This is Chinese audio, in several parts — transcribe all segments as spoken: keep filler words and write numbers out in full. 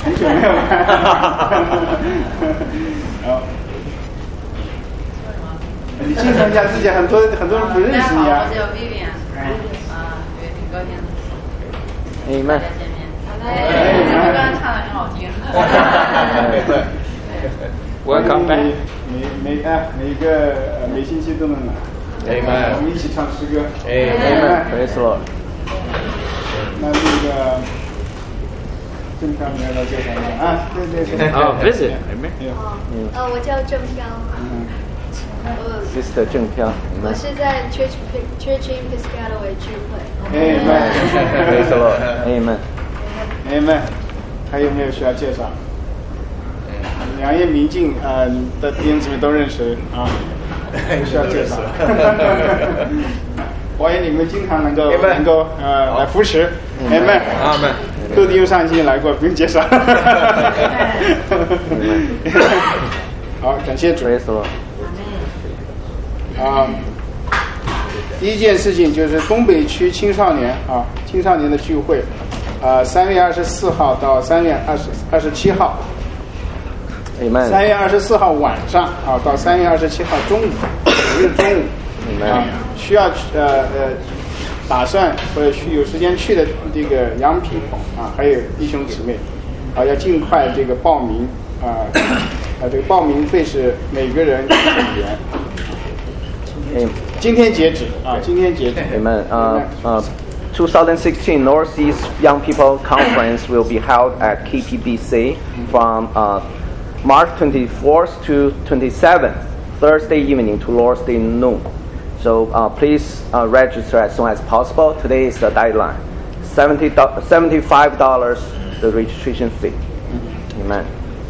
很久没有来。好，你介绍一下自己，很多很多人不认识你啊。 我叫 Vivian， 啊，对，挺高兴的。 你们。 哎，你们刚刚唱的很好听。 对。 Welcome back。 每每啊每一个每星期都能来。 Amen。 我们一起唱诗歌。 Amen。Praise Lord。 那那个郑飘没有来介绍吗？啊，对对对。 哦 ，visit。 没有。 呃，我叫郑飘。 嗯。 呃 Sister 郑飘。 我是在 Church Church in Piscataway 聚会。 Amen。 Praise Lord。Amen。 Amen。还有没有需要介绍？两叶明镜呃的弟兄姊妹都认识啊，不需要介绍。欢迎你们经常能够能够呃来扶持 ，Amen。Amen。陆弟兄上期来过，不用介绍。好，感谢主。啊，第一件事情就是东北区青少年啊，青少年的聚会，啊，三月二十四号到三月二十二十七号。三月二十四号晚上啊，到三月二十七号中午，五日中午啊，需要呃呃打算或者去有时间去的这个羊皮啊，还有弟兄姊妹啊，要尽快这个报名啊啊，这个报名费是每个人一元。嗯，今天截止啊，今天截止。 Amen. Uh, uh, twenty sixteen Northeast Young People Conference will be held at K P B C from uh, March twenty-fourth to twenty-seventh, Thursday evening to Lord's Day noon. So uh, please uh, register as soon as possible. Today is the deadline. seventy seventy-five dollars the registration fee. Amen.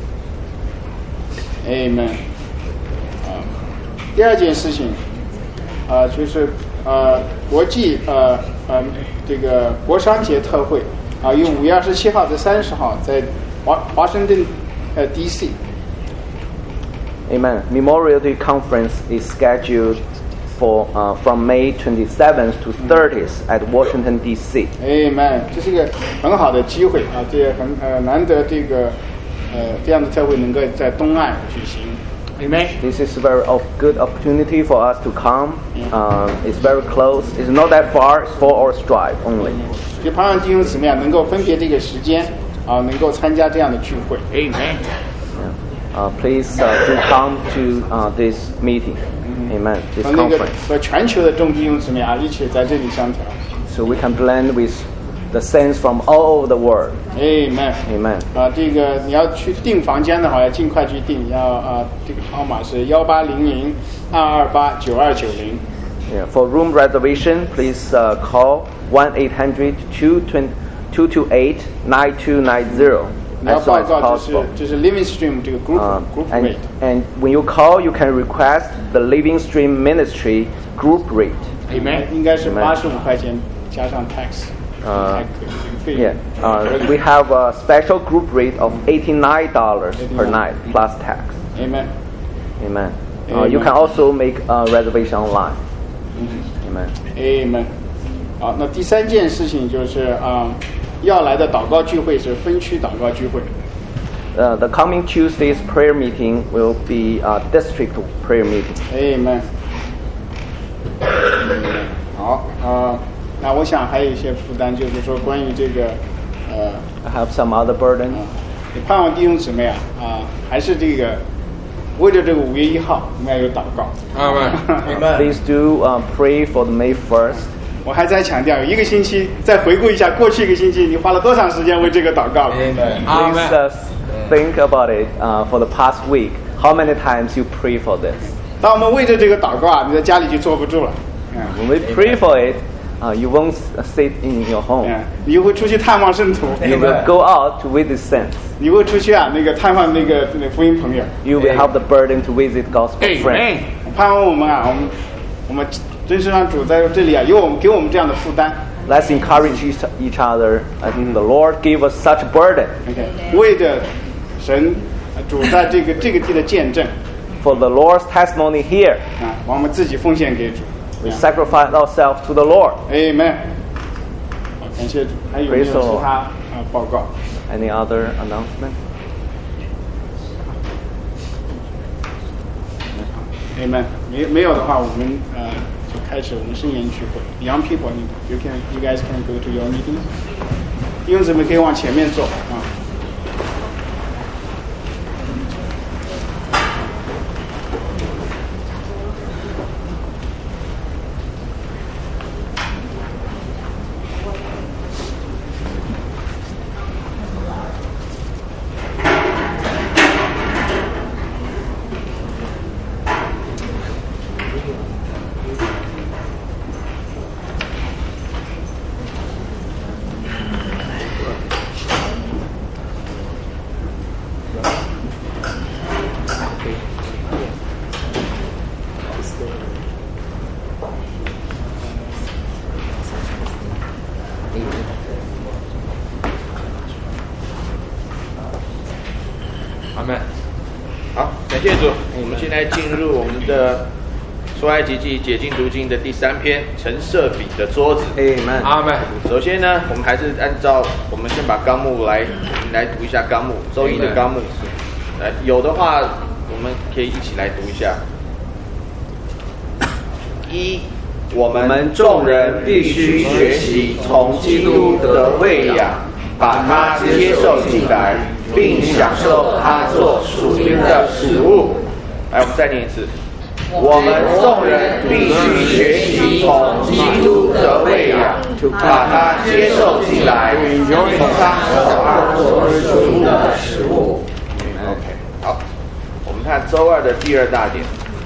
Amen. 啊，第二件事情，啊，就是呃国际呃呃这个国商节特会啊，于五月二十七号至三十号在华华盛顿呃 D C。 Amen. Memorial Day Conference is scheduled for uh, from May twenty-seventh to thirtieth at Washington D C. Amen. 这是一个很好的机会啊，这也很呃难得这个呃这样的特会能够在东岸举行。Amen. This is a very of good opportunity for us to come. Um, it's very close. It's not that far. It's four hours drive only. 就盼望弟兄姊妹能够分别这个时间啊，能够参加这样的聚会。Amen. Uh, please uh, do come to uh, this meeting. Amen. This conference. 和全球的众弟兄姊妹啊，一起在这里相调。 So we can blend with the saints from all over the world. Amen. Amen. 啊，这个你要去订房间的话，要尽快去订。要啊，这个号码是幺八零零二二八九二九零。 Yeah. For room reservation, please uh, call one eight hundred two two eight nine two nine zero. 你要报告就是就是 Living Stream 这个 group、uh, group and, rate. And when you call, you can request the Living Stream Ministry group rate. Amen. 应该是八十五块钱加上 tax. Uh, yeah. Uh, we have a special group rate of eighty-nine dollars per night plus tax. Amen. Amen. Uh, you can also make a reservation online. Amen. Amen. 好，那第三件事情就是啊。要来的祷告聚会是分区祷告聚会。 Uh, the coming Tuesday's prayer meeting will be a district prayer meeting. Amen. 好啊、呃，那我想还有一些负担，就是说关于这个呃。 I have some other burden. 啊，也盼望弟兄姊妹啊啊，还是这个为了这个五月一号，我们要有祷告。 Amen. Please do uh, pray for the May first. 我还在强调，一个星期再回顾一下过去一个星期，你花了多长时间为这个祷告 ？Amen. Please uh, think about it uh, for the past week. How many times you pray for this? 当我们为着这个祷告啊，你在家里就坐不住了。 When we pray for it, uh, you won't sit in your home. 你会出去探望圣徒。 You will go out to visit saints. 你会出去啊，那个探望那个那个福音朋友。 You will have the burden to visit gospel friends. 盼望我们啊，我们我们。真是让主在这里啊，有我们给我们这样的负担。 Let's encourage each other. I think the Lord gave us such burden. Okay. 为着神主在这个这个地的见证。 For the Lord's testimony here. 啊，把我们自己奉献给主。 We sacrifice ourselves to the Lord. Amen. 好，感谢主。还有没有其他啊报告？ Any other announcement? Amen. 没没有的话，我们呃就开始我们圣言聚会。Young people, you can, you guys can go to your meetings. 弟兄姊妹可以往前面走啊。 阿们，好，感谢主。我们现在进入我们的出埃及记解经读经的第三篇陈设饼的桌子。 Amen. 阿们。首先呢，我们还是按照我们先把纲目来，我们来读一下纲目，周一的纲目。来，有的话我们可以一起来读一下。一，我们众人必须学习从基督的喂养，把它接受进来，并享受它做属灵的食物。来，我们再念一次。我们众人必须学习从基督的喂养，把它接受进来，从它所做属灵的食物。OK， 好，我们看周二的第二大点。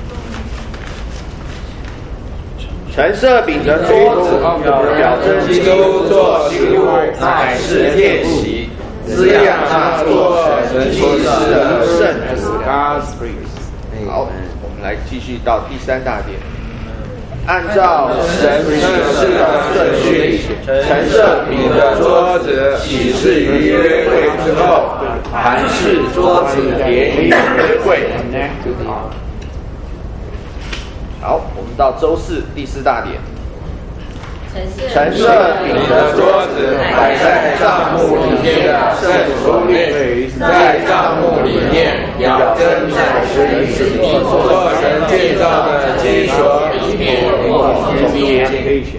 陈设饼的桌子表征基督做食物，乃是宴席，滋养他做神奇事的圣子。好，我们来继续到第三大点。按照神启示的顺序，陈设饼的桌子启示于约柜之后，盘式桌子连于约柜。好，我们到周四第四大点。陈设饼的桌子摆在帐幕里面的圣所里，在帐幕里面表征在神做神建造的基所里面中间。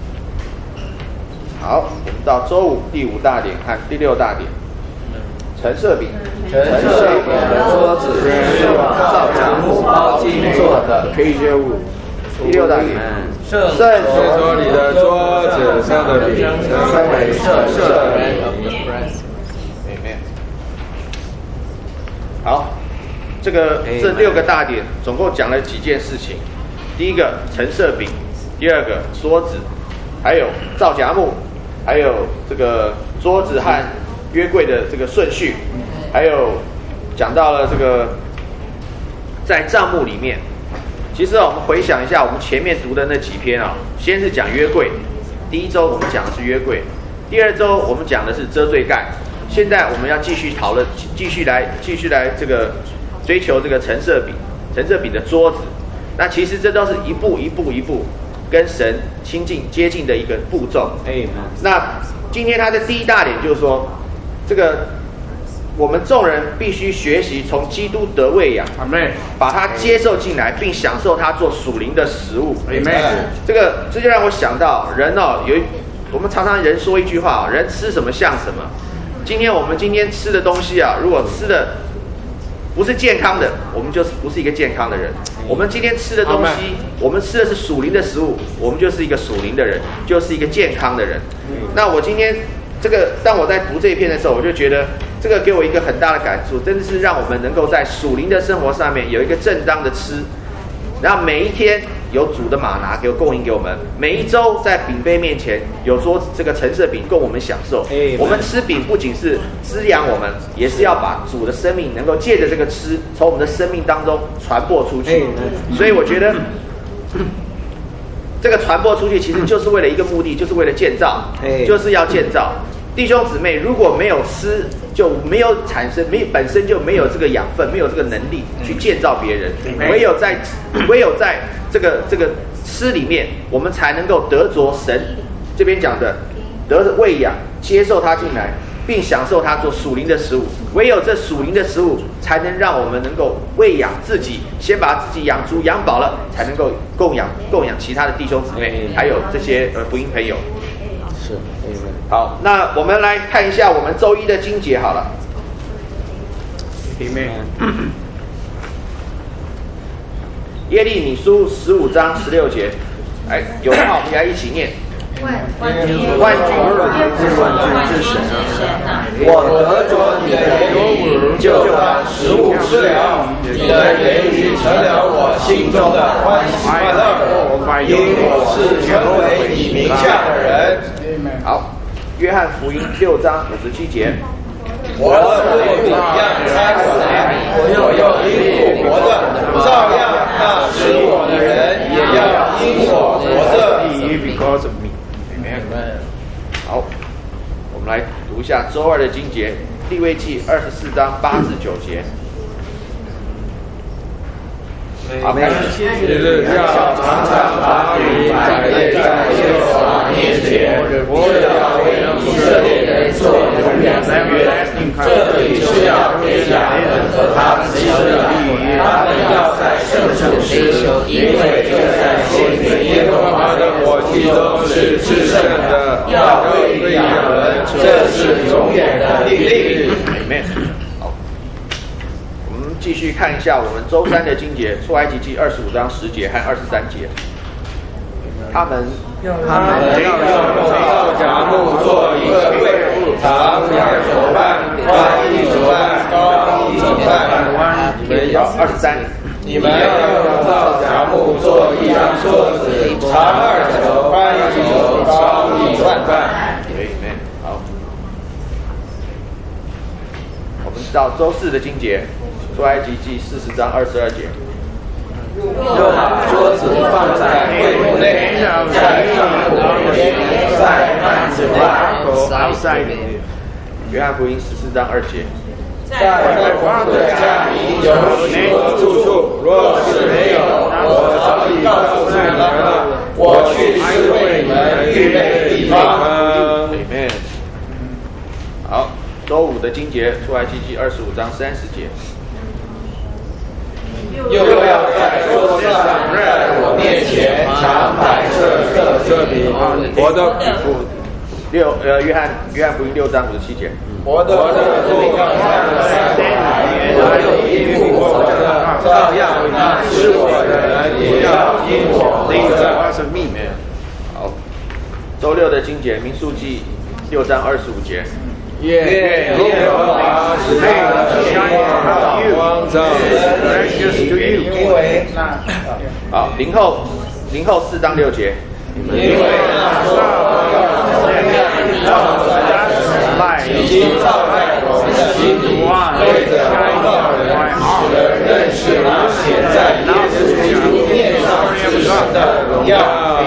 好，我们到周五第五大点和第六大点。陈设饼，陈设饼的桌子是用皂荚木包金做的，可以接物。第六大点，圣所里的桌子上的饼称为陈设饼。好，这个这六个大点总共讲了几件事情。第一个陈设饼，第二个桌子，还有皂荚木，还有这个桌子和约柜的这个顺序，还有讲到了这个在帐幕里面。其实啊，我们回想一下我们前面读的那几篇啊，先是讲约柜，第一周我们讲的是约柜，第二周我们讲的是遮罪盖，现在我们要继续讨论，继续来继续来这个追求这个陈设饼，陈设饼的桌子。那其实这都是一步一步一步跟神亲近接近的一个步骤。哎，那今天他的第一大点就是说，这个我们众人必须学习从基督得喂养，把它接受进来，并享受它做属灵的食物。这个这就让我想到人哦，有一我们常常人说一句话，人吃什么像什么。今天我们今天吃的东西啊，如果吃的不是健康的，我们就是不是一个健康的人。我们今天吃的东西，我们吃的是属灵的食物，我们就是一个属灵的人，就是一个健康的人。那我今天这个，当我在读这一篇的时候，我就觉得这个给我一个很大的感触，真的是让我们能够在属灵的生活上面有一个正当的吃，然后每一天有主的玛拿给我供应给我们，每一周在饼杯面前有桌这个陈设饼供我们享受。我们吃饼不仅是滋养我们，也是要把主的生命能够借着这个吃，从我们的生命当中传播出去。所以我觉得这个传播出去，其实就是为了一个目的，就是为了建造，就是要建造。弟兄姊妹，如果没有吃，就没有产生，没本身就没有这个养分，没有这个能力去建造别人。唯有在，唯有在这个这个吃里面，我们才能够得着神这边讲的得喂养，接受它进来，并并享受它做属灵的食物。唯有这属灵的食物，才能让我们能够喂养自己，先把自己养足养饱了，才能够供养供养其他的弟兄姊妹，还有这些呃福音朋友。 是， 好，那我们来看一下我们周一的经节好了。耶利米书十五章十六节，来，有的话我们来一起念。 万万万军万军之神啊，我得着你的言语，就把食物吃了，你的言语成了我心中的欢喜快乐，因我是成为你名下的人。 好，约翰福音六章五十七节。 我对你一样猜出来，我要因我活着，照样那吃我的人也要因我活着。 好，我们来读一下周二的经节，利未记二十四章八至九节。阿们。 你是要常常把你摆列在耶和华面前，我要为以色列人做永远的约。这里是要给亚伦和他子孙的利益，他们要在圣处施行，因为这在献给耶和华的火祭中是至圣的，要归亚伦，这是永远的命令。 好，我们继续看一下我们周三的经节，出埃及记二十五章十节和二十三节。他们他们要用皂荚木做一个柜，长两肘半，宽一肘半，高一肘半。 你们要二十三。 你们要用皂荚木做一张桌子，长二肘，宽一肘，高一肘半。 好，我们到周四的经节，出埃及记四十章二十二节。 就把桌子放在会幕内，在帐幕里面，在幔子外。 约翰福音十四章二节。 在光的家里有许多住处，若是没有，我早已告诉你们了。我去是为你们预备地方。 Amen。好，周五的经节，出埃及记二十五章三十节。 又要在桌上在我面前常摆设这饼，活的饼。 六呃，约翰约翰福音六章五十七节。 活的饼要在我三天里，我有因我活着，照样那吃我的人也要因我活着。 好，周六的经节，民数记六章二十五节。 愿耶和华使他的面光照因为那好，零后零后四章六节。 因为那说要照着已经照在我们的心里，对着光照的人，使人认识那显在耶稣基督面上之神的荣耀。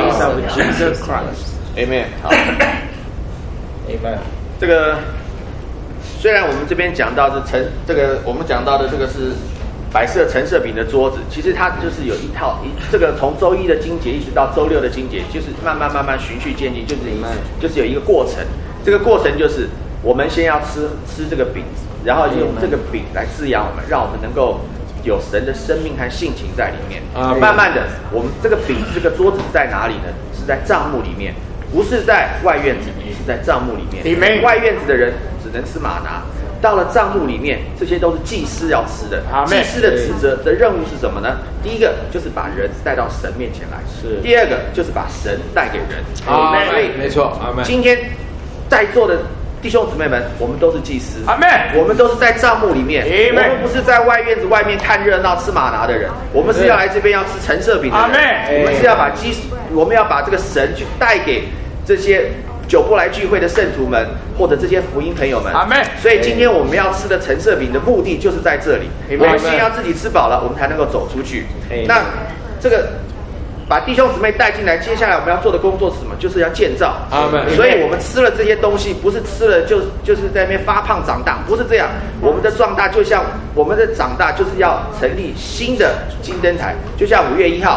Amen。好 Amen。 这个虽然我们这边讲到是陈，这个我们讲到的这个是摆设陈设饼的桌子，其实它就是有一套一这个从周一的经节一直到周六的经节，就是慢慢慢慢循序渐进，就是就是有一个过程。这个过程就是我们先要吃吃这个饼，然后用这个饼来滋养我们，让我们能够有神的生命和性情在里面。慢慢的，我们这个饼这个桌子在哪里呢？是在帐幕里面。不是在外院子，是在帐幕里面。外院子的人只能吃玛拿，到了帐幕里面，这些都是祭司要吃的。祭司的职责的任务是什么呢？第一个就是把人带到神面前来，是。第二个就是把神带给人。 阿们。没错，阿们。 今天在座的弟兄姊妹们，我们都是祭司。 阿们。 我们都是在帐幕里面，我们不是在外院子外面看热闹吃玛拿的人，我们是要来这边要吃陈设饼的人。阿们。我们是要把基，我们要把这个神去带给这些久不来聚会的圣徒们，或者这些福音朋友们。阿们。所以今天我们要吃的陈设饼的目的就是在这里。我们先要自己吃饱了，我们才能够走出去。那这个把弟兄姊妹带进来，接下来我们要做的工作是什么？就是要建造。阿们。所以我们吃了这些东西，不是吃了就就是在那边发胖长大，不是这样。我们的壮大就像我们的长大，就是要成立新的金灯台，就像五月一号。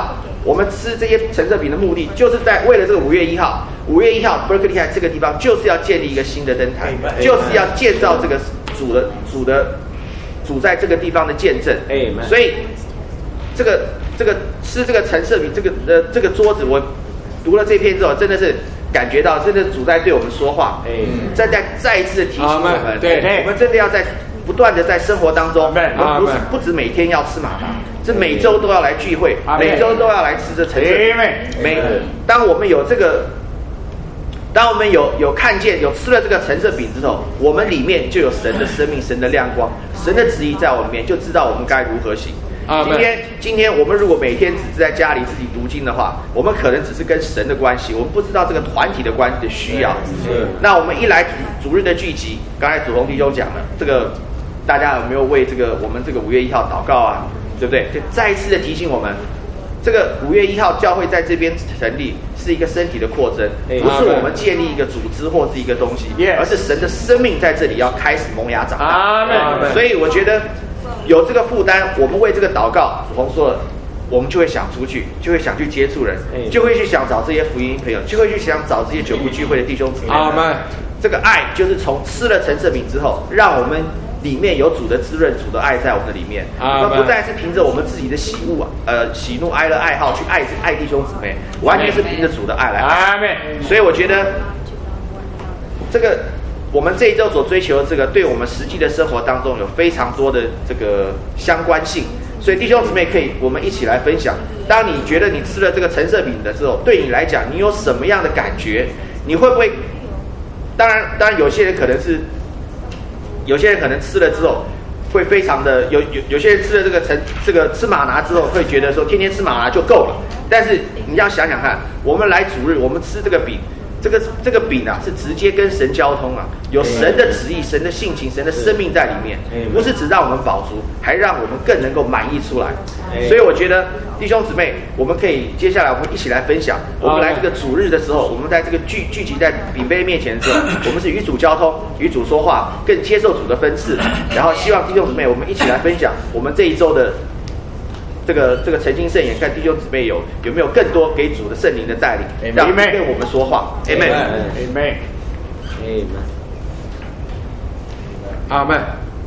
我们吃这些陈设饼的目的，就是在为了这个五月一号，五月一号 Berkeley High 这个地方就是要建立一个新的灯台，就是要建造这个主的主的主在这个地方的见证。所以这个这个吃这个陈设饼这个呃这个桌子，我读了这篇之后，真的是感觉到真的主在对我们说话，再再再一次的提醒我们， 对， 我们真的要在不断的在生活当中，我们不是不止每天要吃马达，是每周都要来聚会，每周都要来吃这陈设饼。每当我们有这个，当我们有有看见有吃了这个陈设饼之后，我们里面就有神的生命、神的亮光、神的旨意在我里面，就知道我们该如何行。今天，今天我们如果每天只是在家里自己读经的话，我们可能只是跟神的关系，我们不知道这个团体的关系的需要。那我们一来主主日的聚集，刚才祖宏弟兄讲了，这个大家有没有为这个我们这个五月一号祷告啊？对不对？就再一次的提醒我们，这个五月一号教会在这边成立是一个身体的扩增，不是我们建立一个组织或是一个东西，而是神的生命在这里要开始萌芽长大。所以我觉得。有这个负担，我们为这个祷告，祖宏说了，我们就会想出去，就会想去接触人，就会去想找这些福音朋友，就会去想找这些久不聚会的弟兄姊妹。阿们。这个爱就是从吃了陈设饼之后，让我们里面有主的滋润、主的爱在我们的里面。我们不再是凭着我们自己的喜恶啊、呃喜怒哀乐爱好去爱爱弟兄姊妹，完全是凭着主的爱来爱。阿们。所以我觉得这个。我们这一周所追求的这个，对我们实际的生活当中有非常多的这个相关性，所以弟兄姊妹可以我们一起来分享。当你觉得你吃了这个陈设饼的时候，对你来讲，你有什么样的感觉？你会不会？当然，当然有些人可能是，有些人可能吃了之后会非常的有有有些人吃了这个陈这个吃玛拿之后，会觉得说天天吃玛拿就够了。但是你要想想看，我们来主日，我们吃这个饼。这个这个饼啊，是直接跟神交通啊，有神的旨意、神的性情、神的生命在里面，不是只让我们饱足，还让我们更能够满意出来。所以我觉得弟兄姊妹，我们可以接下来我们一起来分享，我们来这个主日的时候，我们在这个聚聚集在饼杯面前的时候，我们是与主交通、与主说话，更接受主的分赐，然后希望弟兄姊妹，我们一起来分享我们这一周的。这个这个诚心圣言，看弟兄姊妹有有没有更多给主的圣灵的带领，让跟我们说话。Amen。Amen。 阿门。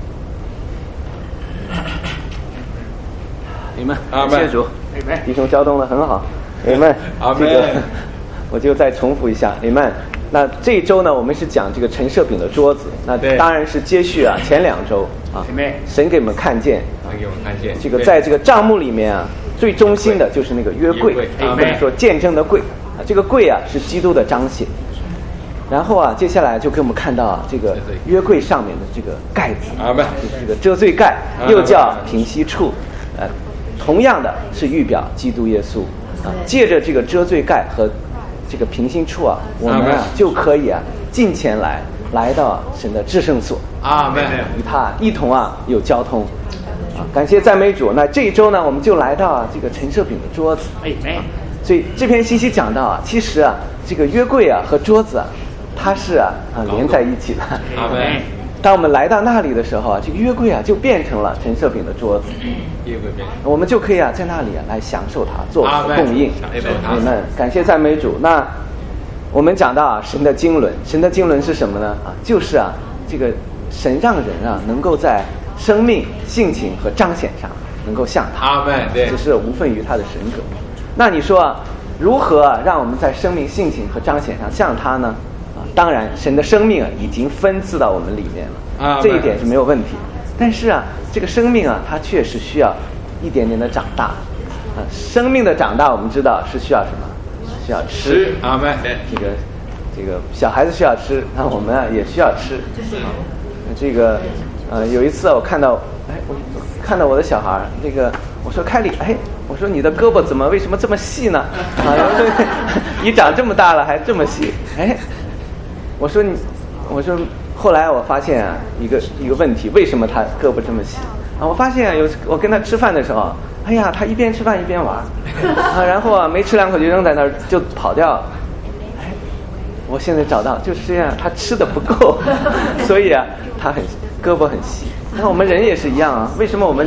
你们，谢谢主。弟兄交通的很好。你们，这个我就再重复一下。你们，那这一周呢，我们是讲这个陈设饼的桌子，那当然是接续啊前两周啊，神给我们看见。 给我们看见， 这个在这个账目里面啊，最中心的就是那个约柜，或者说见证的柜啊，这个柜啊是基督的彰显。然后啊，接下来就给我们看到啊，这个约柜上面的这个盖子，就是这个遮罪盖，又叫平息处，呃，同样的是预表基督耶稣啊。借着这个遮罪盖和这个平息处啊，我们啊就可以啊近前来，来到神的至圣所， 阿门， 与他一同啊有交通。感谢赞美主。那这一周呢，我们就来到啊这个陈设饼的桌子。哎哎，所以这篇信息讲到啊，其实啊这个约柜啊和桌子啊，它是啊啊连在一起的。 阿门。 当我们来到那里的时候啊，这个约柜啊就变成了陈设饼的桌子。 约柜变， 我们就可以啊在那里啊来享受它，做供应。阿门。感谢赞美主。那我们讲到啊神的经纶，神的经纶是什么呢？啊，就是啊这个神让人啊能够在生命、性情和彰显上能够像他， 阿门，对， 只是无分于他的神格。那你说啊，如何啊让我们在生命、性情和彰显上像他呢？啊，当然，神的生命啊已经分赐到我们里面了，啊，这一点是没有问题。但是啊，这个生命啊，它确实需要一点点的长大。啊，生命的长大，我们知道是需要什么？需要吃， 阿门。 这个这个小孩子需要吃，那我们啊也需要吃。啊，这个。呃，有一次我看到，哎，我看到我的小孩，那个我说凯里，哎，我说你的胳膊怎么为什么这么细呢？啊，你长这么大了还这么细，哎，我说你，我说后来我发现啊，一个一个问题，为什么他胳膊这么细？啊，我发现有我跟他吃饭的时候，哎呀，他一边吃饭一边玩，啊，然后啊没吃两口就扔在那儿就跑掉了。哎，我现在找到就是这样，他吃的不够，所以啊，他很。胳膊很细，那我们人也是一样啊。为什么我们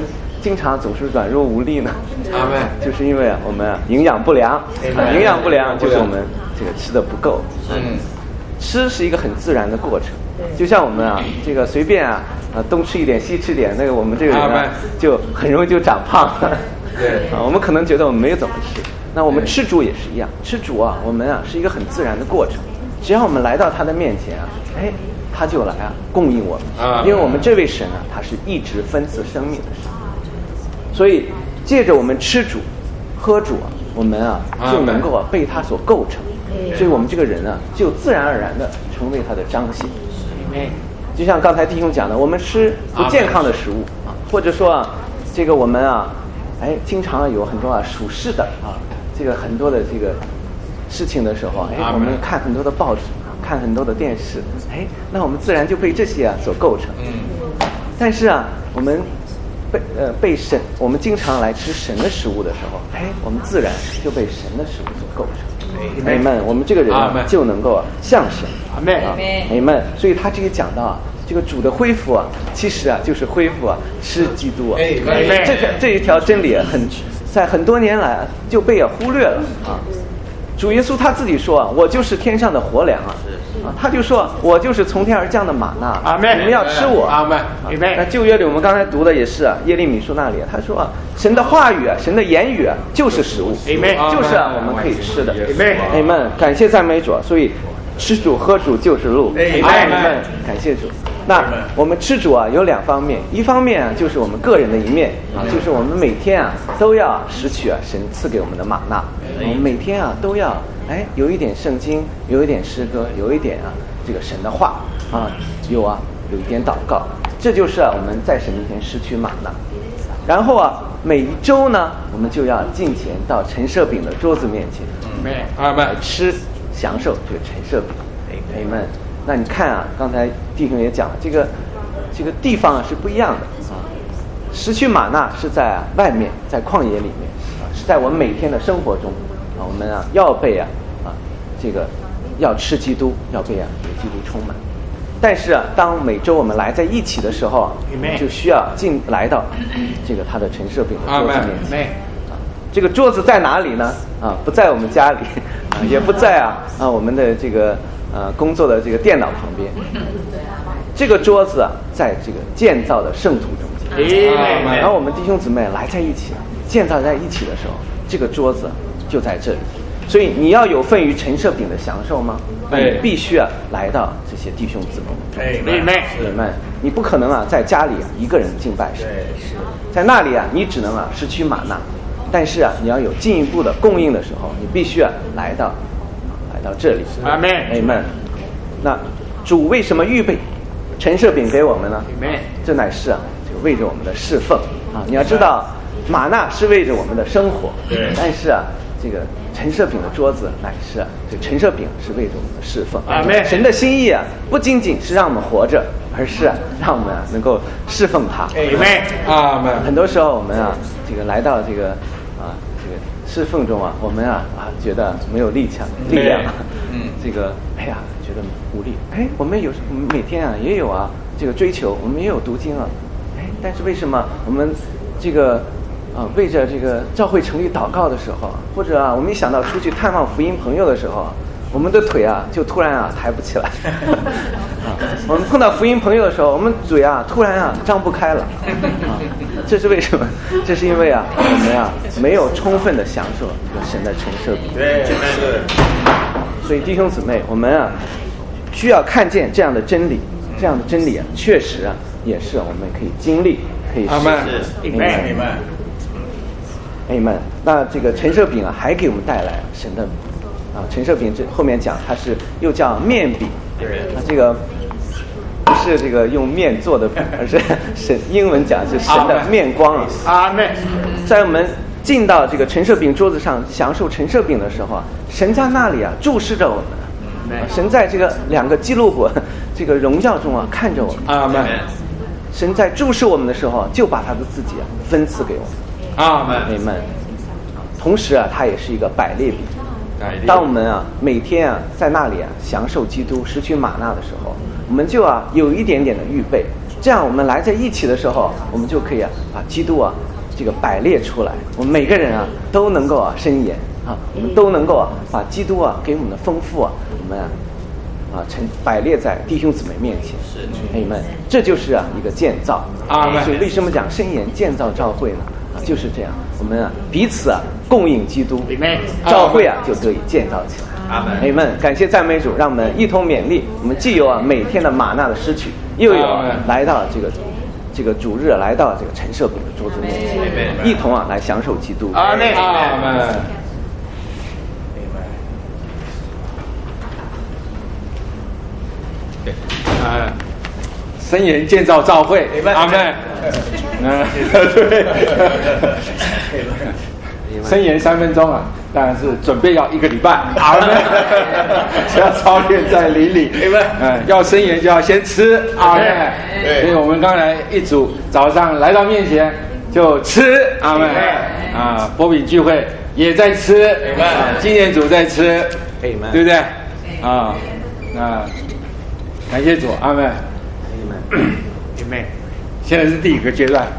经常总是软弱无力呢？ 阿们， 就是因为啊，我们啊营养不良，营养不良就是我们这个吃的不够。 嗯， 吃是一个很自然的过程，就像我们啊，这个随便啊啊东吃一点西吃点，那个我们这个人啊就很容易就长胖了。 对啊，我们可能觉得我们没有怎么吃，那我们吃主也是一样，吃主啊，我们啊是一个很自然的过程，只要我们来到他的面前啊，哎，他就来啊供应我们， 啊， 因为我们这位神啊，他是一直分赐生命的神，所以借着我们吃主、喝主啊，我们啊就能够啊被他所构成，所以我们这个人啊就自然而然的成为他的彰显。就像刚才弟兄讲的，我们吃不健康的食物啊，或者说啊，这个我们啊，哎，经常啊有很多啊属世的啊，这个很多的这个事情的时候，哎，我们看很多的报纸，看很多的电视，哎，那我们自然就被这些啊所构成。嗯。但是啊，我们被呃被神，我们经常来吃神的食物的时候，哎，我们自然就被神的食物所构成。阿们，我们这个人啊就能够啊像神。 阿们， 阿们。所以他这里讲到啊，这个主的恢复啊，其实啊就是恢复啊吃基督啊。这个这一条真理很在很多年来就被啊忽略了啊。主耶稣他自己说啊，我就是天上的活粮啊，啊，他就说我就是从天而降的玛纳， 阿们， 你们要吃我。 阿们，阿们。 那旧约里我们刚才读的也是啊，耶利米书那里他说啊，神的话语啊，神的言语啊，就是食物，阿们，就是啊我们可以吃的，阿们，阿们，感谢赞美主，所以吃主喝主就是路，阿们，感谢主。那我们吃主啊有两方面，一方面啊就是我们个人的一面啊，就是我们每天啊都要拾取啊神赐给我们的玛纳，我们每天啊都要哎有一点圣经，有一点诗歌，有一点啊这个神的话啊，有啊有一点祷告，这就是啊我们在神面前拾取玛纳。然后啊每一周呢我们就要进前到陈设饼的桌子面前， 阿们， 来吃享受这个陈设饼，阿们。那你看啊，刚才弟兄也讲了，这个这个地方啊是不一样的啊。拾取玛纳是在、啊、外面，在旷野里面啊，是在我们每天的生活中啊，我们啊要被啊啊这个要吃基督，要被啊有基督充满。但是啊，当每周我们来在一起的时候啊，就需要进来到这个他的陈设饼的桌子面前。啊，这个桌子在哪里呢？啊，不在我们家里，啊，也不在啊啊我们的这个。呃，工作的这个电脑旁边，这个桌子啊，在这个建造的圣徒中间。然后我们弟兄姊妹来在一起，建造在一起的时候，这个桌子就在这里。所以你要有份于陈设饼的享受吗？那你必须啊来到这些弟兄姊妹。 妹妹， 姊妹，你不可能啊在家里啊一个人敬拜神，在那里啊你只能啊拾取玛纳，但是啊你要有进一步的供应的时候，你必须啊来到。到这里， 阿门， 阿门。那主为什么预备陈设饼给我们呢？这乃是啊，这个为着我们的侍奉啊。你要知道，玛纳是为着我们的生活，但是啊，这个陈设饼的桌子乃是啊，这个陈设饼是为着我们的侍奉。阿门。神的心意啊，不仅仅是让我们活着，而是啊，让我们啊能够侍奉他。 阿门，阿门。 很多时候我们啊，这个来到这个啊。侍奉中啊，我们啊啊觉得没有力强力量，嗯，这个哎呀觉得无力。哎，我们有我们每天啊也有啊这个追求，我们也有读经啊，哎，但是为什么我们这个啊为着这个教会成立祷告的时候，或者啊我们一想到出去探望福音朋友的时候，我们的腿啊就突然啊抬不起来，啊，我们碰到福音朋友的时候，我们嘴啊突然啊张不开了，啊，这是为什么？这是因为啊我们啊没有充分的享受神的陈设饼。 对， 所以弟兄姊妹，我们啊需要看见这样的真理，这样的真理啊确实啊也是我们可以经历，可以实现。 阿门，阿门，阿门。那这个陈设饼啊还给我们带来神的。啊，陈设饼这后面讲，它是又叫面饼，它这个不是这个用面做的饼，而是神英文讲是神的面光啊。 阿门。 在我们进到这个陈设饼桌子上享受陈设饼的时候啊，神在那里啊注视着我们，啊、神在这个两个基路伯这个荣耀中啊看着我们。 阿门。 神在注视我们的时候，就把他的自己啊分赐给我们。 阿门。 阿门。同时啊，它也是一个百列饼。当我们啊每天啊在那里啊享受基督拾取玛纳的时候，我们就啊有一点点的预备，这样我们来在一起的时候，我们就可以啊把基督啊这个摆列出来，我们每个人啊都能够啊伸言啊，我们都能够啊把基督啊给我们的丰富啊，我们啊啊陈摆列在弟兄姊妹面前。 是， 哎们，这就是啊一个建造。 阿们。 所以为什么讲伸言建造教会呢？啊，就是这样，我们啊彼此啊供应基督，教会啊就得以建造起来。 阿们。 哎们，感谢赞美主，让我们一同勉励。我们既有啊每天的玛纳的诗曲，又有啊来到这个这个主日来到这个陈设饼的桌子面前，一同啊来享受基督。 阿门。阿门。对，啊，伸言建造教会。阿门。嗯，对。伸言三分钟啊，当然是准备要一个礼拜。阿门。要操练在灵里。嗯，要伸言就要先吃。阿门。所以我们刚才一组早上来到面前就吃。阿门。啊，波比聚会也在吃。啊，今年组在吃。对不对？啊，那感谢主。阿门。阿门。现在是第一个阶段。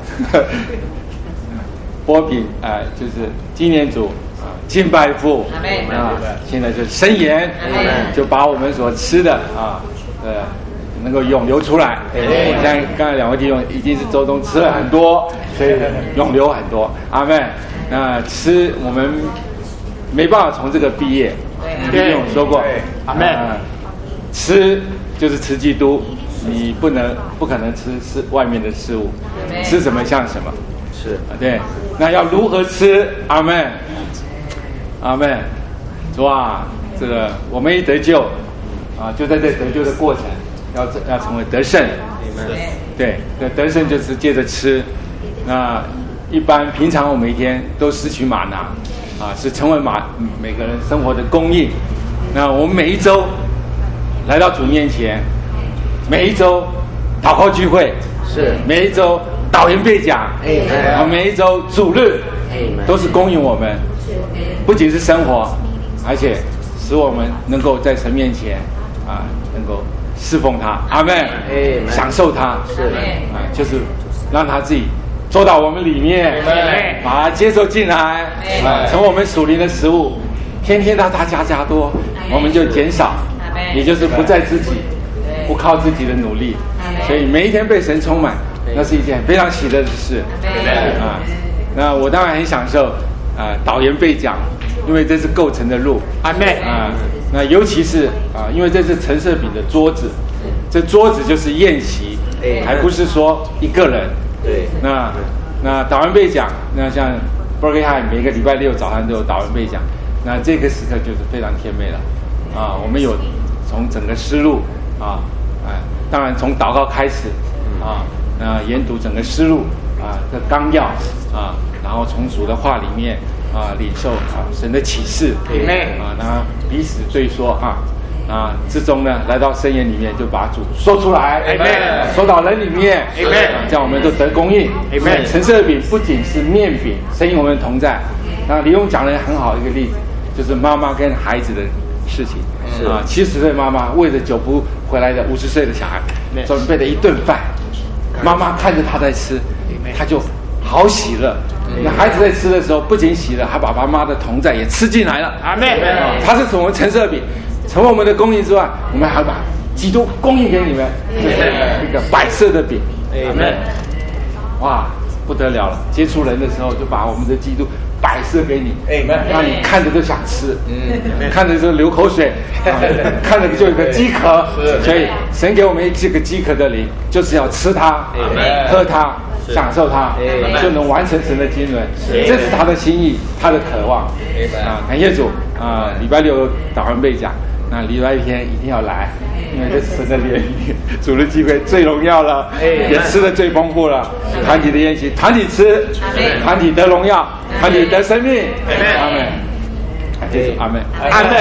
波比啊、呃，就是今年组啊，敬拜父啊，现在就是伸言，就把我们所吃的啊，呃，能够涌流出来。像刚才两位弟兄已经是周中吃了很多，所以涌流很多。阿们。那吃我们没办法从这个毕业，弟兄说过。阿们。吃就是吃基督，你不能不可能吃是外面的事物，吃什么像什么。是啊，对，那要如何吃？阿们，阿们，主啊，这个我们一得救啊，就在这得救的过程，要要成为得胜。对，得得胜就是接着吃。那一般平常我们一天都拾取玛拿啊，是成为马每个人生活的供应。那我们每一周来到主面前，每一周祷告聚会，是每一周。导言背讲，啊，每一周主日都是供应我们，不仅是生活，而且使我们能够在神面前啊，能够侍奉他，阿们，享受他，是啊，就是让他自己做到我们里面，把它接受进来，啊，成为我们属灵的食物，天天让他加加多，我们就减少，也就是不在自己，不靠自己的努力，所以每一天被神充满。那是一件非常喜乐的事啊！那我当然很享受啊，导言背讲，因为这是构成的路。阿们啊！那尤其是啊，因为这是陈设饼的桌子，这桌子就是宴席，还不是说一个人。对。那那导言背讲，那像 Berkeley High 每个礼拜六早上都有导言背讲，那这个时刻就是非常甜美了啊！我们有从整个思路啊，哎，当然从祷告开始啊。啊，研读整个思路啊的纲要啊，然后从主的话里面啊领受啊神的启示，啊，那彼此对说啊啊之中呢，来到圣言里面就把主说出来，说到人里面，这样我们都得供应。陈设饼不仅是面饼，神与我们同在。那李勇讲了很好的一个例子，就是妈妈跟孩子的事情啊，七十岁妈妈为着久不回来的五十岁的小孩准备了一顿饭。妈妈看着他在吃，他就好喜乐。那孩子在吃的时候，不仅喜乐，还把妈妈的同在也吃进来了。阿们。他是从我们陈设饼，除了我们的供应之外，我们还把基督供应给你们，就是一个摆设的饼。阿们。哇，不得了了！接触人的时候，就把我们的基督摆设给你，让你看着都想吃，嗯，看着就流口水，啊、看着就有个饥渴。所以神给我们这个饥渴的灵，就是要吃它、喝它、享受它，就能完成神的经纶。这是他的心意，他的渴望。啊，感谢主啊！礼拜六导言背讲，那礼拜天一定要来，因为这是神的联谊，主的机会最荣耀了，也吃的最丰富了。团体的宴席，团体吃，团体得荣耀，团体得生命。阿门。感谢主，阿门，阿门。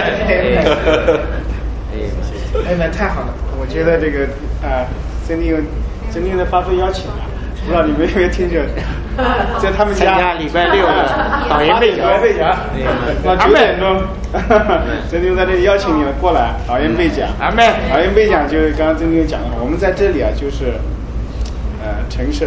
哎，那太好了！我觉得这个啊，真的有真的的发出邀请了，不知道你们有没有听着？在他们家礼拜六的导言背讲， 那九点钟，真的在这里邀请你们过来导言背讲。 阿门。 导言背讲就是刚刚真的讲了，我们在这里啊，就是呃陈设主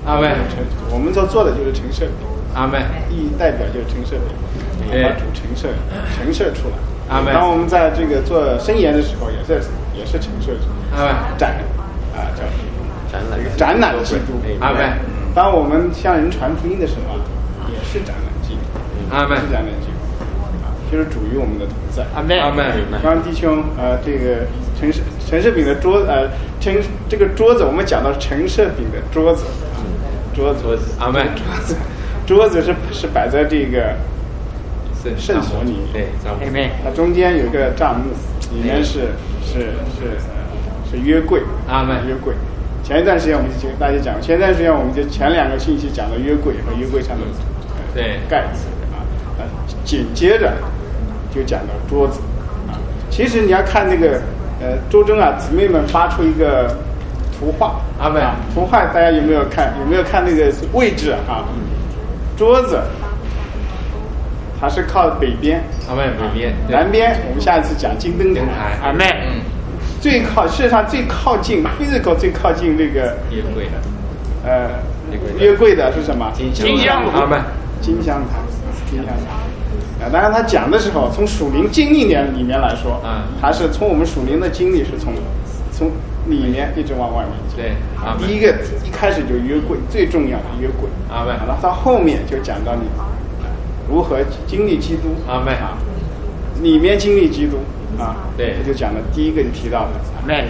阿门。 我们所做的就是陈设饼。 阿门。 意义代表就是陈设饼，把主陈设陈设出来。 阿门。 当我们在这个做申言的时候，也是也是陈设阿门展啊叫展览展览基督。 阿门。 当我们向人传福音的时候啊，也是展览基督。 阿门。 是展览基督啊，就是主与我们的同在。 阿门。阿门。 刚刚弟兄呃这个陈设陈设饼的桌呃陈这个桌子，我们讲到陈设饼的桌子。桌子， 桌子，阿门。 桌子，桌子是是摆在这个圣所里面， 对，阿门。 它中间有一个帐幕，里面是是是是约柜， 阿门。 约柜。前一段时间我们就跟大家讲，前一段时间我们就前两个信息讲了约柜和约柜上的对盖子啊，呃，紧接着就讲到桌子啊。其实你要看那个呃周中啊，姊妹们发出一个。图画， 阿门。 图画大家有没有看？有没有看那个位置啊？桌子，它是靠北边， 阿门，北边。 南边我们下一次讲金灯台， 阿门。 最靠，事实上最靠近 physical 最靠近这个约柜的， 呃，约柜的是什么？ 金香炉，阿门。 金香坛，金香坛。啊，当然他讲的时候，从属灵经历里里面来说， 嗯， 还是从我们属灵的经历是从从。里面一直往外面走。 对， 第一个一开始就约柜，最重要的约柜。 阿门。 然后到后面就讲到你如何经历基督。 阿门。 啊，里面经历基督啊。 对， 就讲了第一个就提到的， 阿门。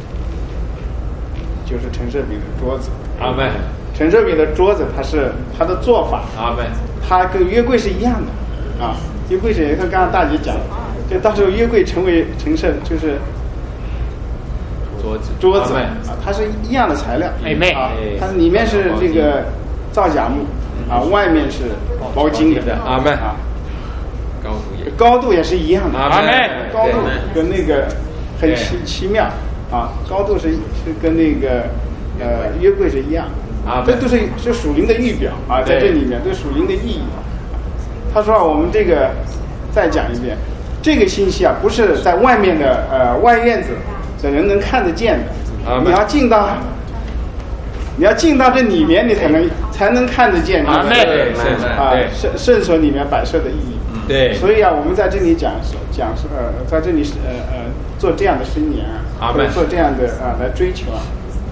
就是陈设饼的桌子。 阿门。 陈设饼的桌子，它是它的做法。 阿门。 它跟约柜是一样的啊。约柜是也跟刚刚大姐讲，就到时候约柜成为陈设就是。 桌子， 桌子啊，它是一样的材料，啊，它里面是这个皂荚木，啊，外面是包金的， 阿门啊， 高度也高度也是一样的， 阿门， 高度跟那个很奇奇妙啊，高度是是跟那个呃约柜是一样的，啊，这都是是属灵的预表啊，在这里面对属灵的意义。他说我们这个再讲一遍，这个信息啊，不是在外面的呃外院子。的人能看得见的，啊、你要进到，你要进到这里面，你才能才能看得见。 啊，对， 啊，圣圣所里面摆设的意义。 对。 所以啊，我们在这里讲讲呃，在这里呃呃做这样的申言啊，或者做这样的啊来追求啊，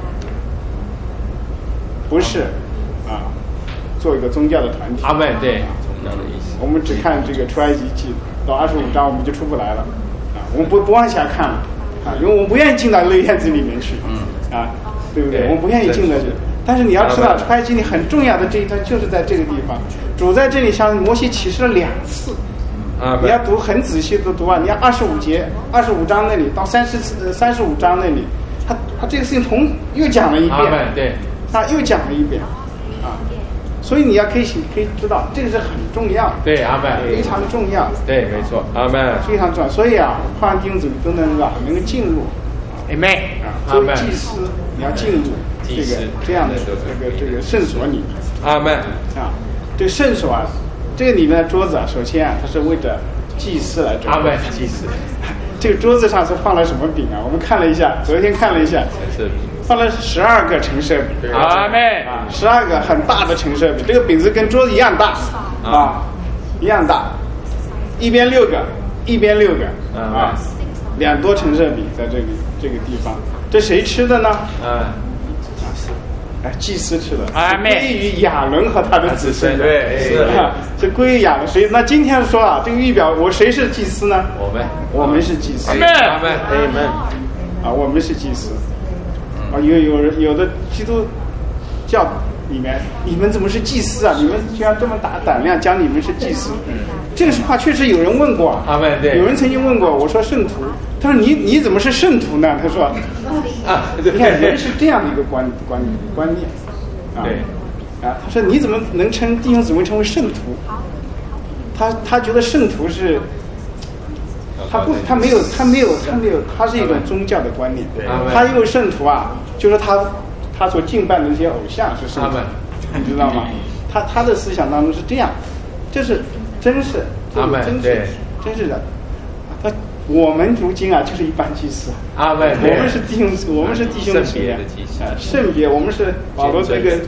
不是啊，做一个宗教的团体。 阿门，对，宗教的意思。 我们只看这个出埃及记到二十五章，我们就出不来了，啊，我们不不往下看了。啊，因为我们不愿意进到那个院子里面去，嗯，啊，对不对？我们不愿意进到去。但是你要知道，出埃及记很重要的这一段就是在这个地方，主在这里向摩西启示了两次。啊，你要读很仔细的读啊！你要二十五节、二十五章那里到三十四、三十五章那里，他他这个事情同又讲了一遍， 对， 他又讲了一遍，啊，所以你要可以可以知道，这个是很重要的， 对，阿门， 非常重要， 对，没错，阿门， 非常重要。所以啊，换弟兄姊妹都能够能够进入， 阿门， 啊，作为祭司，你要进入这个这样的这个这个圣所里面， 阿门， 啊，这个圣所啊，这个里面的桌子啊，首先啊，它是为着祭司来准备， 阿门，祭司。 这个桌子上是放了什么饼啊？我们看了一下，昨天看了一下，放了十二个陈设饼。 阿门啊，十二个很大的陈设饼，这个饼子跟桌子一样大啊，一样大，一边六个，一边六个啊，两多陈设饼在这里这个地方，这谁吃的呢？ 嗯， 哎，祭司吃的， 阿门， 归于亚伦和他的子孙。 对，是啊，这归于亚伦。谁？那今天说啊，这个预表，我谁是祭司呢？ 我们， 我们是祭司。 阿门，阿门， 阿门。啊，我们是祭司。啊，有有人有的基督教里面，你们怎么是祭司啊？你们居然这么大胆量讲你们是祭司？嗯，这个话确实有人问过。 阿门，对。 有人曾经问过我说圣徒，他说你你怎么是圣徒呢？他说啊，你看人是这样的一个观观观念啊， 对啊，他说你怎么能称弟兄姊妹称为圣徒？他他觉得圣徒是。他不，他没有，他没有，他没有，他是一种宗教的观念。他因为圣徒啊，就是他他所敬拜的那些偶像是圣徒，你知道吗？他他的思想当中是这样，这是真是，这是真是真是的。他我们如今啊，就是一般祭司。 阿门。 我们是弟兄，我们是弟兄姐妹，圣别，我们是保罗这个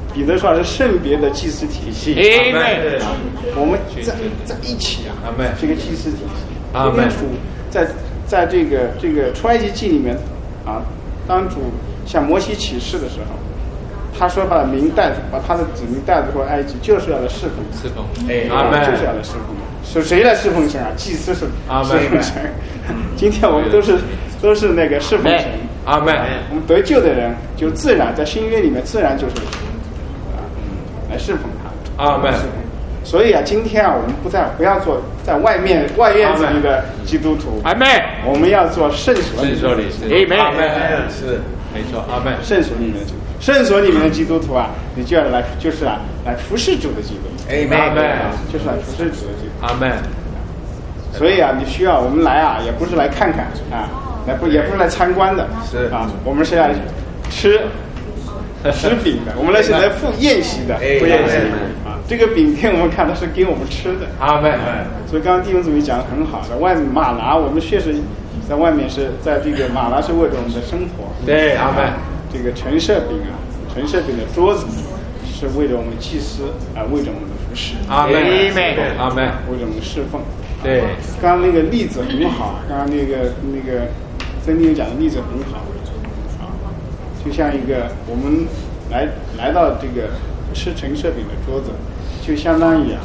彼得说是圣别的祭司体系。 阿门。 我们在在一起啊， 阿门。 这个祭司体系。 阿门。 主在在这个这个出埃及记里面啊，当主向摩西启示的时候，他说把民带把他的子民带出埃及，就是要来侍奉侍奉。哎，阿门。 就是要来侍奉。是谁来侍奉神啊？祭司是阿门。 侍奉神。今天我们都是都是那个侍奉神。 阿门。 我们得救的人就自然在新约里面自然就是啊来侍奉他。 阿门。 所以啊，今天啊，我们不在不要做在外面外院子里的基督徒。 阿门。 我们要做圣所里。 圣所里是。阿门。是，没错。阿门。 圣所里面的基督，圣所里面的基督徒啊，你就要来就是啊来服侍主的基督徒。 阿门。 就是来服侍主的基督徒。 阿门。 所以啊，你需要我们来啊，也不是来看看啊，来不也不是来参观的， 是啊，我们是来吃吃饼的，我们来是来赴宴席的，赴宴席啊。这个饼片我们看的是给我们吃的。 阿门。 所以刚刚弟兄姊妹讲的很好，在外面马拿，我们确实在外面是在这个马拿是为了我们的生活。 对，阿门。 这个陈设饼啊，陈设饼的桌子是为了我们祭司啊，为着我们的服侍。 阿门。阿门。 为着我们的侍奉。 对， 刚刚那个例子很好，刚刚那个那个曾经讲的例子很好啊，就像一个我们来来到这个吃陈设饼的桌子，就相当于啊，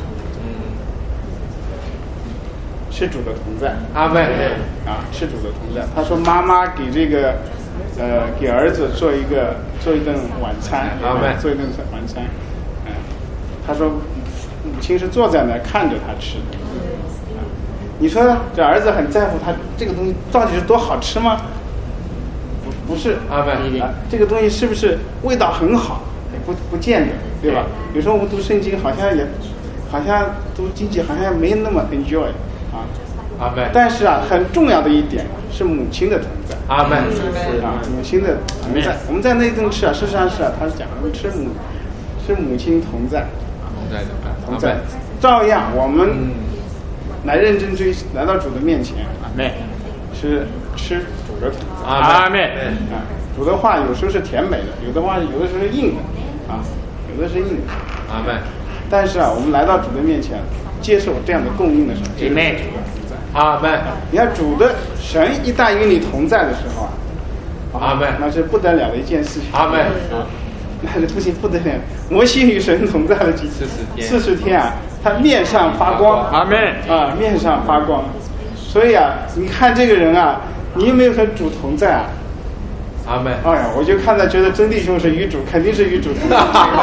是主的同在。 阿门。 啊，是主的同在。他说妈妈给这个呃给儿子做一个做一顿晚餐， 阿门， 做一顿晚餐。嗯，他说母亲是坐在那看着他吃的。你说这儿子很在乎他这个东西到底是多好吃吗？不不是， 阿门。 啊，这个东西是不是味道很好？不不见得，对吧？有时候我们读圣经好像也，好像读经济好像没那么 enjoy 啊。 阿门。 但是啊，很重要的一点是母亲的同在。 阿门。 啊，母亲的同在。我们在那顿吃啊，事实上是啊，他是讲我们吃母，是母亲同在。 同在的。 同在。照样我们。来认真追，来到主的面前，阿门，是吃主的同在， 阿门。 啊，主的话有时候是甜美的，有的话有的时候是硬的，啊，有的是硬的， 阿门。 但是啊，我们来到主的面前，接受这样的供应的时候，就是主的同在， 阿门。 你看主的神一旦与你同在的时候啊， 阿门， 那是不得了的一件事情， 阿门。 那是不行不得了。摩西与神同在了几次？ 四十天。 四十天啊，他面上发光。 阿门。 啊，面上发光。所以啊，你看这个人啊，你有没有和主同在啊？ 阿门。 哎呀，我就看到觉得真弟兄是与主，肯定是与主同在。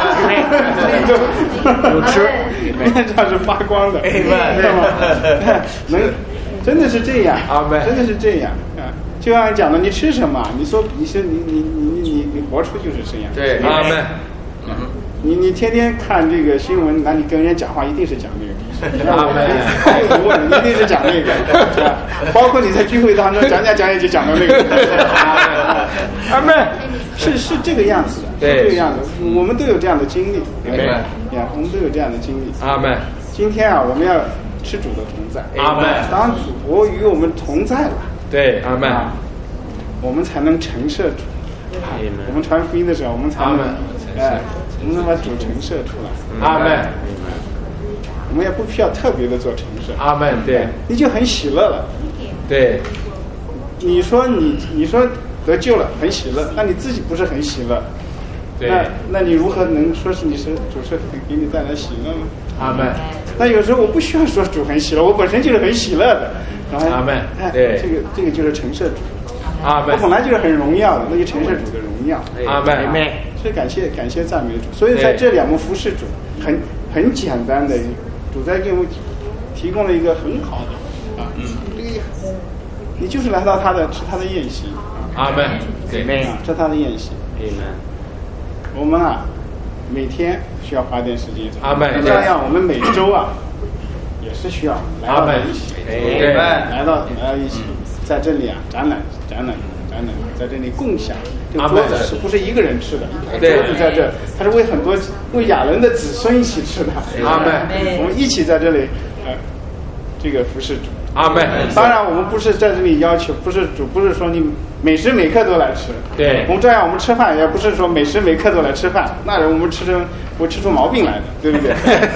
有吃， 面上是发光的。哎，能，真的是这样。 阿门。 真的是这样啊。就像讲的，你吃什么？你说你是你你你你你活出就是这样。 对，阿门。 你你天天看这个新闻，那你跟人家讲话一定是讲那个。 阿门。 我问你，一定是讲那个，是吧？包括你在聚会当中讲讲讲也就讲到那个。阿门。是是这个样子的，是这个样子。我们都有这样的经历，对不对？呀，我们都有这样的经历。 阿门。 今天啊，我们要吃主的同在。 阿门。 当主与我们同在了。 对，阿门。 我们才能陈设主。我们传福音的时候，我们才能哎，我们能把主陈设出来。 阿门。 我们也不需要特别的做陈设。 阿门。对， 你就很喜乐了。 对。 你说你你说得救了，很喜乐，那你自己不是很喜乐？ 对。 那那你如何能说是你是主是给你带来喜乐呢？ 阿门。 那有时候我不需要说主很喜乐，我本身就是很喜乐的。 阿门。 哎， 对， 这个这个就是陈设主。 阿门。 我本来就是很荣耀的，那就陈设主的荣耀。 阿门。阿门。 所以感谢感谢赞美主。所以在这里我们服侍主，很很简单的，主在给我们提供了一个很好的啊，这个你就是来到他的吃他的宴席。 阿门。 对没？吃他的宴席。 阿门。 我们啊，每天需要花点时间。 阿门。 这样我们每周啊，也是需要来到一起。 对， 来到来到一起，在这里啊展览展览展览，在这里共享。这个桌子是不是一个人吃的？桌子在这，它是为很多为亚伦的子孙一起吃的。 阿门。 我们一起在这里呃，这个服侍主， 阿门。 当然，我们不是在这里要求，不是主，不是说你每时每刻都来吃。 对。 我们这样，我们吃饭也不是说每时每刻都来吃饭，那我们吃成会吃出毛病来的，对不对？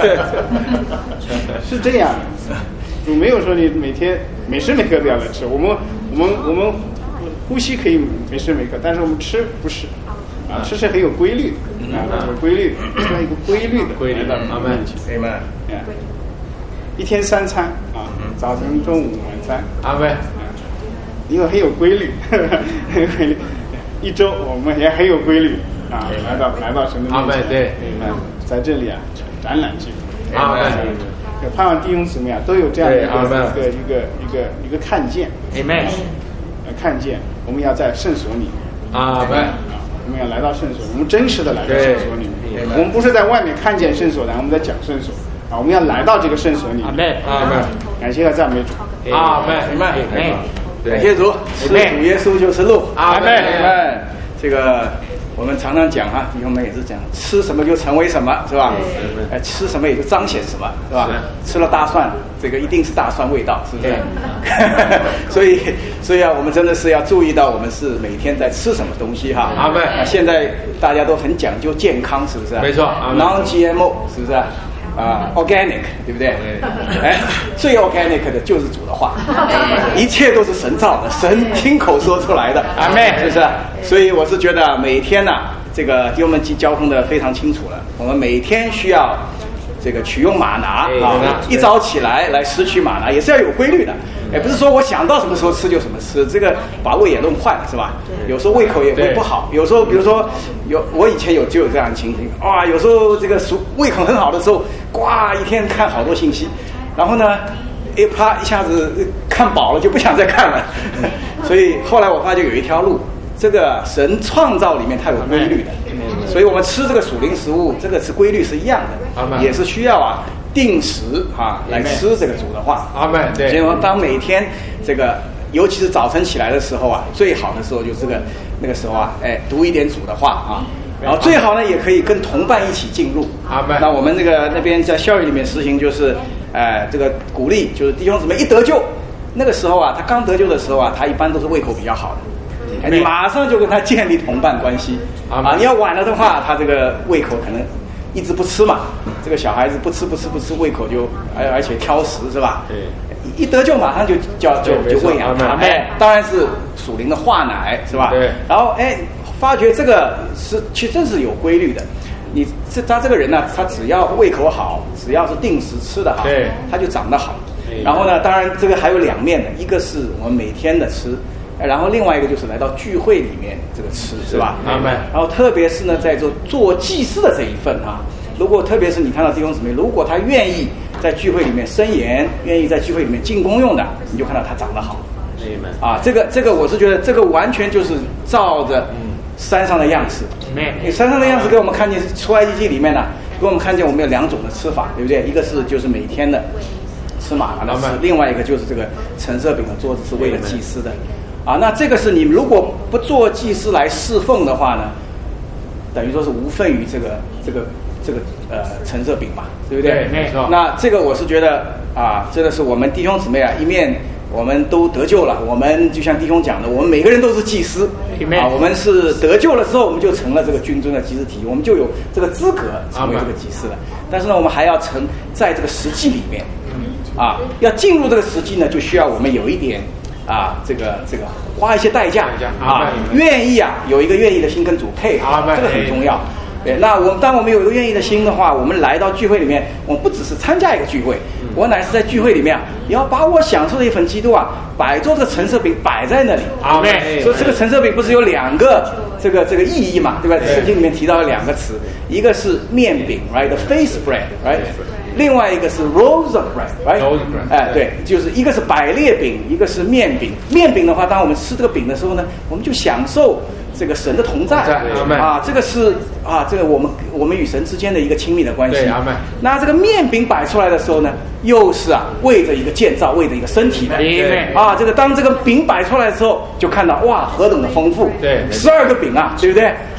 是这样的，主没有说你每天每时每刻都要来吃。我们我们我们呼吸可以每时每刻，但是我们吃不是。啊，吃是很有规律的，啊，有规律，需要一个规律的。 规律的，阿门， 阿门。 一天三餐啊，早晨、中午、晚餐。 阿门。 因为很有规律，很有规律。一周我们也很有规律啊，来到来到神的面前。 阿门，对， 在这里啊，展览记录。 阿门。 盼望弟兄姊妹啊，都有这样的一个一个一个一个一个看见。 阿门。 看见，我们要在圣所里。 阿门。 我们要来到圣所，我们真实的来到圣所里面。我们不是在外面看见圣所的，我们在讲圣所啊，我们要来到这个圣所里面。 阿门，阿门。 感谢和赞美主。 阿门，阿门。 感谢主，是主耶稣就是路。 阿门，阿门。这个我们常常讲哈，弟兄们也是讲，吃什么就成为什么，是吧？哎，吃什么也就彰显什么，是吧？吃了大蒜，这个一定是大蒜味道，是不是？所以，所以啊，我们真的是要注意到，我们是每天在吃什么东西哈。 阿门。 现在大家都很讲究健康，是不是？ 没错。 non G M O 是不是？啊 ，organic 对不对？哎，最 organic 的就是主的话，一切都是神造的，神亲口说出来的， 阿门， 是不是？所以我是觉得每天呢、啊，这个弟兄们交通的非常清楚了，我们每天需要这个取用玛拿啊，一早起来来拾取玛拿也是要有规律的，也不是说我想到什么时候吃就什么吃，这个把胃也弄坏了是吧？有时候胃口也会不好，有时候比如说有我以前有就有这样的情形，哇，有时候这个熟胃口很好的时候，呱一天看好多信息，然后呢，一啪一下子看饱了就不想再看了，所以后来我发觉有一条路。这个神创造里面它有规律的，所以我们吃这个属灵食物，这个是规律是一样的，也是需要啊定时啊来吃这个主的话。 阿门。对。 所以说，当每天这个，尤其是早晨起来的时候啊，最好的时候就是这个那个时候啊，哎，读一点主的话啊，然后最好呢也可以跟同伴一起进入。 阿门。 那我们这个那边在校园里面实行就是，呃，这个鼓励就是弟兄姊妹一得救，那个时候啊，他刚得救的时候啊，他一般都是胃口比较好的。你马上就跟他建立同伴关系啊！你要晚了的话，他这个胃口可能一直不吃嘛。这个小孩子不吃不吃不吃，胃口就而而且挑食是吧？对，一得救马上就叫就就喂养他。哎，当然是属灵的化奶是吧？对。然后哎，发觉这个是其实这是有规律的。你这他这个人呢，他只要胃口好，只要是定时吃的好，对，他就长得好。然后呢，当然这个还有两面的，一个是我们每天的吃。然后另外一个就是来到聚会里面这个吃是吧？ 阿门。 然后特别是呢，在做做祭司的这一份啊，如果特别是你看到弟兄姊妹，如果他愿意在聚会里面申言，愿意在聚会里面进功用的，你就看到他长得好。啊，这个这个我是觉得这个完全就是照着山上的样式。你山上的样式给我们看见出埃及记里面呢，给我们看见我们有两种的吃法，对不对？一个是就是每天的吃玛拿的吃，另外一个就是这个陈设饼的桌子是为了祭司的。啊，那这个是你如果不做祭司来侍奉的话呢，等于说是无份于这个这个这个呃陈设饼嘛，对不对？ 对，没错。 那这个我是觉得啊，真的是我们弟兄姊妹啊，一面我们都得救了，我们就像弟兄讲的，我们每个人都是祭司啊，我们是得救了之后，我们就成了这个君尊的祭司体，我们就有这个资格成为这个祭司了。但是呢，我们还要成在这个实际里面，啊，要进入这个实际呢，就需要我们有一点。啊，这个这个花一些代价啊，愿意啊，有一个愿意的心跟主配合，这个很重要。对，那我当我们有一个愿意的心的话，我们来到聚会里面，我们不只是参加一个聚会，我乃是在聚会里面啊，也要把我享受的一份基督啊，摆做这个陈设饼摆在那里。 阿门。 所以这个陈设饼不是有两个这个这个意义嘛，对吧？圣经里面提到了两个词，一个是面饼 ，right，the face bread，right。另外一个是 rolls of bread，right？ 哎，对，就是一个是百列饼，一个是面饼。面饼的话，当我们吃这个饼的时候呢，我们就享受这个神的同在啊，这个是啊，这个我们我们与神之间的一个亲密的关系。 对，阿们。 那这个面饼摆出来的时候呢，又是啊，为着一个建造，为着一个身体的。 对。 啊，这个当这个饼摆出来的时候，就看到哇，何等的丰富。 对。 十二个饼啊，对不对？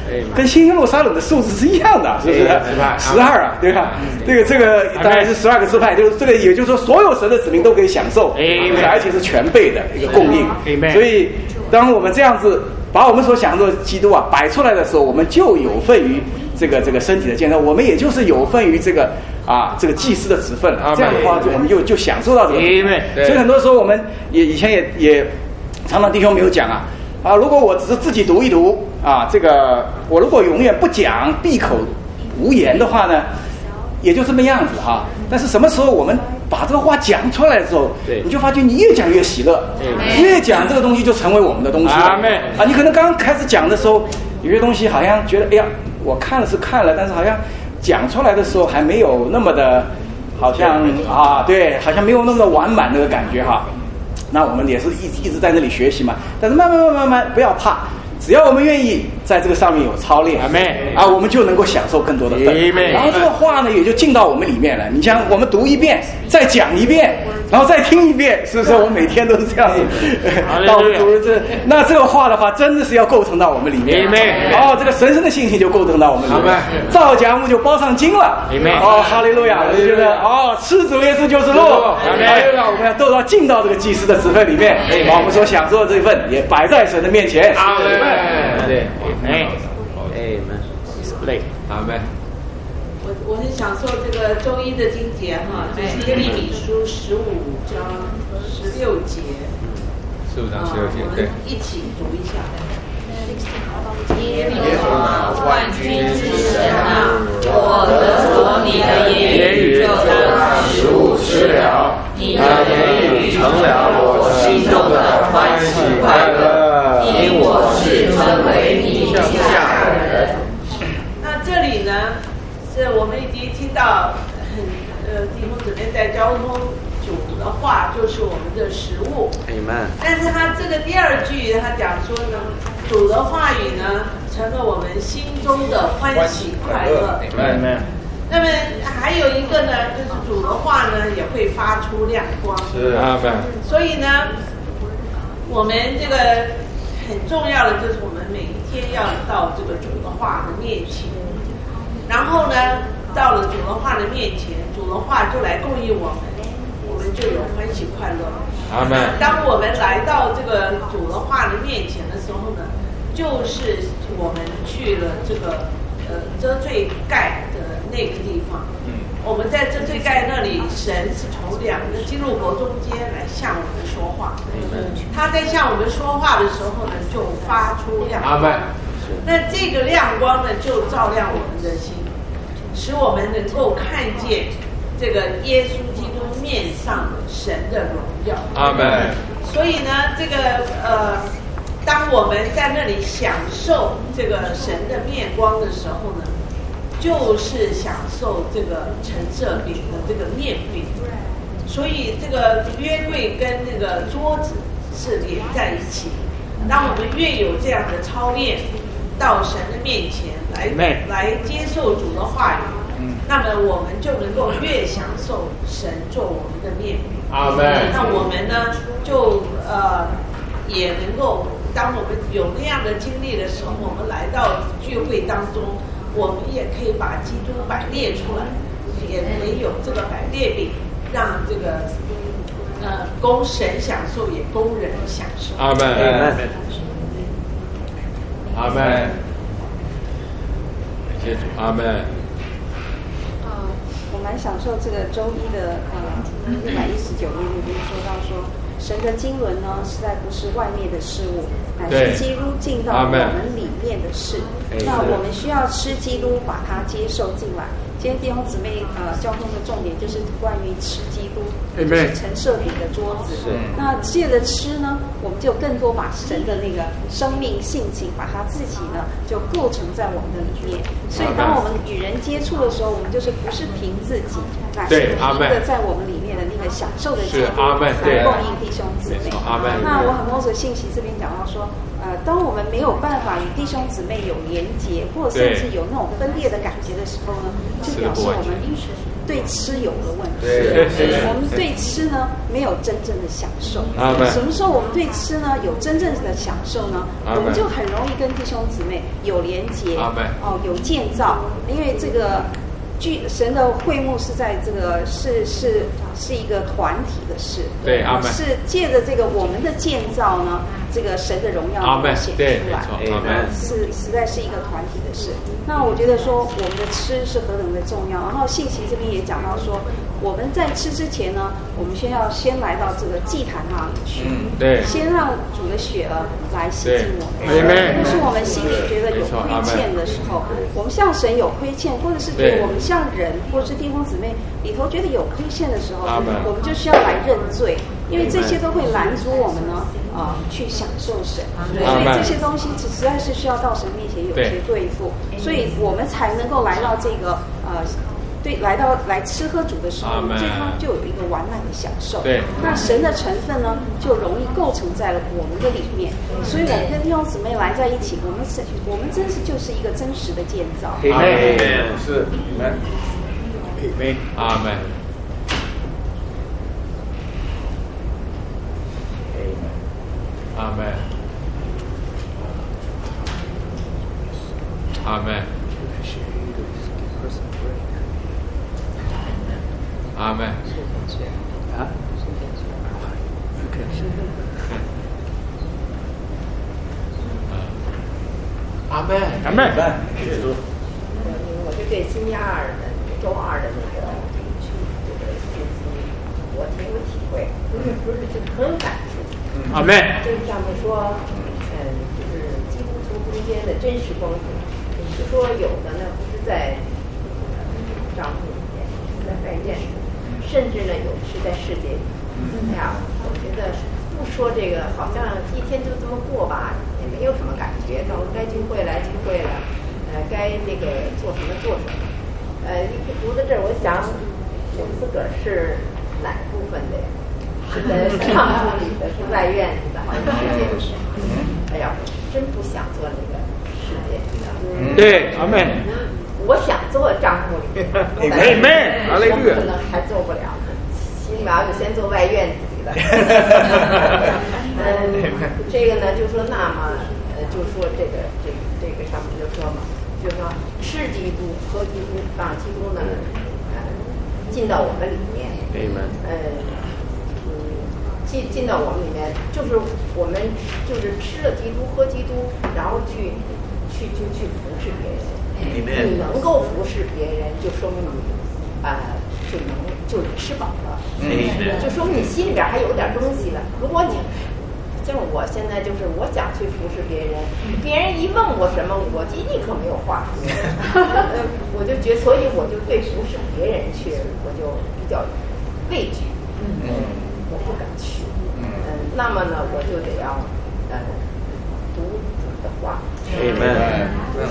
跟新耶路撒冷的数字是一样的，是不是？十二啊，对吧？这个这个当然是十二个支派，就是这个，也就是说，所有神的子民都可以享受，而且是全备的一个供应。所以，当我们这样子把我们所享受的基督啊摆出来的时候，我们就有份于这个这个身体的建造，我们也就是有份于这个啊这个祭司的职分了。这样的话，就我们就就享受到这个。所以很多时候我们也以前也也常常弟兄没有讲啊啊，如果我只是自己读一读啊，这个我如果永远不讲，闭口无言的话呢，也就这么样子哈。但是什么时候我们把这个话讲出来的时候，你就发觉你越讲越喜乐，越讲这个东西就成为我们的东西了。啊，你可能刚开始讲的时候，有些东西好像觉得，哎呀，我看了是看了，但是好像讲出来的时候还没有那么的，好像啊，对，好像没有那么的完满那个感觉哈。那我们也是一一直在那里学习嘛，但是慢慢慢慢慢，不要怕。只要我们愿意在这个上面有操练，啊，我们就能够享受更多的份。然后这个话呢，也就进到我们里面了。你像我们读一遍，再讲一遍，然后再听一遍，是不是？我每天都是这样子。到读这，那这个话的话，真的是要构成到我们里面。哦，这个神圣的信心就构成到我们里面。造假物就包上经了。哦，哈利路亚！我就觉得，哦，吃主耶稣就是路。哈利路亚！我们要都要进到这个祭司的职分里面，把我们所享受的这份也摆在神的面前。阿门。 对，哎，哎们 display， 阿门。 我我很享受这个周一的经节哈，就是耶利米书十五章十六节， 十五章十六节， 对，我们一起读一下。 耶和华万军之神啊，我得着你的言语就当食物吃了，你的言语成了我心中的欢喜快乐，因我是称为你下的人。 那这里呢，是我们已经听到很呃弟兄姊妹在交通主的话，就是我们的食物。 Amen。 但是他这个第二句，他讲说呢，主的话语呢，成了我们心中的欢喜快乐。 Amen。 那么还有一个呢，就是主的话呢，也会发出亮光。 是啊， 所以呢，我们这个很重要的就是我们每一天要到这个主的话的面前，然后呢，到了主的话的面前，主的话就来供应我们，我们就有欢喜快乐。 阿门。 当我们来到这个主的话的面前的时候呢，就是我们去了这个呃遮罪盖的那个地方。嗯。我们在遮罪盖那里，神是从两个基路伯中间来向我们说话。嗯。他在向我们说话的时候呢，就发出亮光。阿门。那这个亮光呢，就照亮我们的心，使我们能够看见这个耶稣基督面上神的荣耀。 阿门。 所以呢，这个呃，当我们在那里享受这个神的面光的时候呢，就是享受这个陈设饼的这个面饼。所以这个约柜跟那个桌子是连在一起。当我们越有这样的操练，到神的面前来来接受主的话语。那么我们就能够越享受神做我们的面饼。阿门。那我们呢，就呃也能够，当我们有那样的经历的时候，我们来到聚会当中，我们也可以把基督摆列出来，也没有这个摆列饼，让这个呃供神享受，也供人享受。 阿门。阿门。感谢主。阿门。 我蛮享受这个周一的呃一百一十九页里面说到说，神的经纶呢实在不是外面的事物，乃是基督进到我们里面的事。那我们需要吃基督，把它接受进来。今天弟兄姊妹呃交通的重点就是关于吃基督，就是陈设饼的桌子。那借着吃呢，我们就更多把神的那个生命性情，把它自己呢就构成在我们的里面。所以当我们与人接触的时候，我们就是不是凭自己，乃是凭着在我们里面的那个享受的基督来供应弟兄姊妹。那我很摸着信息这边讲到说， 呃，当我们没有办法与弟兄姊妹有连结，或者甚至有那种分裂的感觉的时候呢，就表示我们对吃有了问题。 对， 我们对吃呢没有真正的享受。什么时候我们对吃呢有真正的享受呢？我们就很容易跟弟兄姊妹有连结，哦，有建造，因为这个。聚神的会幕是在这个是是是一个团体的事， 对，阿门。 是借着这个我们的建造呢，这个神的荣耀能够显出来， 阿门。 是实在是一个团体的事。那我觉得说我们的吃是何等的重要。然后信息这边也讲到说，我们在吃之前呢，我们先要先来到这个祭坛那里去， 嗯，对， 先让主的血儿来洗净我们。 就是我们心里觉得有亏欠的时候，我们向神有亏欠，或者是觉得我们向人或者是弟兄姊妹里头觉得有亏欠的时候，我们就需要来认罪，因为这些都会拦阻我们呢，呃，去享受神。所以这些东西实在是需要到神面前有些对付，所以我们才能够来到这个呃。对，来到来吃喝主的时候，对他就有一个完满的享受。 对， 那神的成分呢，就容易构成在了我们的里面。所以，我们跟弟兄姊妹来在一起，我们是，我们真是就是一个真实的建造。 阿门， 是，阿门， 阿门，阿门，阿门。阿门。啊？阿门，阿门。 我就对星期二的周二的那个这个信息，我挺有体会，不是不是就很有感触。 阿门。 就是上面说，嗯，就是基督徒中间的真实光景，是说有的呢不是在账户里面，是在外院。甚至呢，有是在世界里。哎呀，我觉得不说这个，好像一天就这么过吧，也没有什么感觉。到该聚会来聚会了，呃，该那个做什么做什么。呃，读到这儿，我想我自个儿是哪部分的呀？是在帐篷里的，是外院里的，好像世界里的。哎呀，我真不想做那个世界里的。 对，阿门。 我想做帐幕里， 哎妹，阿雷律， 可能还做不了，起码就先做外院子里了。嗯，这个呢，就说那么，呃，就说这个这个这个上面就说嘛，就说吃基督喝基督，让基督呢，呃，进到我们里面。 对吗？ 呃，嗯，进进到我们里面，就是我们就是吃了基督喝基督，然后去去就去服侍别人。你能够服侍别人，就说明你啊、呃，就能就是吃饱了，嗯，就说明你心里边还有点东西了。如果你像我现在就是我想去服侍别人，别人一问我什么，我立刻没有话说，呃，我就觉，所以我就对服侍别人去，我就比较畏惧，嗯，我不敢去，嗯，那么呢，我就得要呃读主的话。 Amen.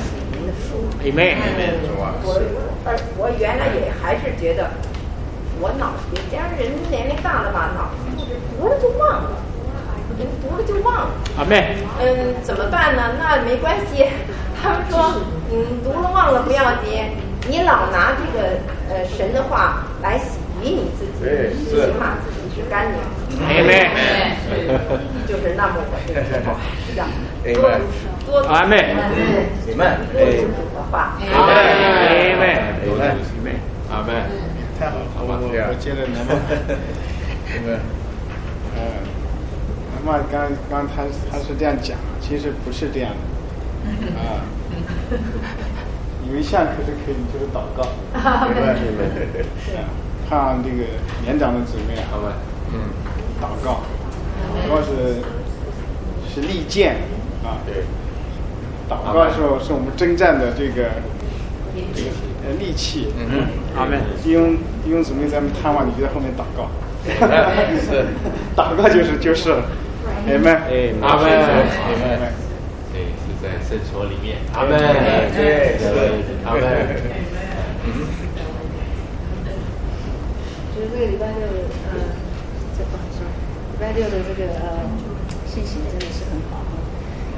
Amen. 我我我原来也还是觉得，我脑子里，加上人年龄大了吧，脑子就是读了就忘了，人读了就忘了。 Amen. 嗯，怎么办呢？那没关系，他们说，嗯，读了忘了不要紧，你老拿这个呃神的话来洗你自己，起码自己是干净。 Amen. 就是那么我这个时候还是要多读书。 阿妹， 你们多读主的话， 阿妹，阿妹，阿妹， 太好了，我我我接着南妈，这个，呃，南妈刚刚他他是这样讲，其实不是这样的，啊，有一项可是可以，就是祷告，对吧？看这个年长的姊妹，好吧，嗯，祷告，祷告是是利剑啊，对。祷告的时候是我们征战的这个这个呃利器。嗯，阿门。弟兄弟兄姊妹咱们探望，你就在后面祷告。是，祷告就是就是了。阿门。哎，阿门。阿门。 对，是在圣所里面。阿门。对，是阿门。嗯。 就是这个礼拜六，呃，这不好说。礼拜六的这个呃信息真的是很好。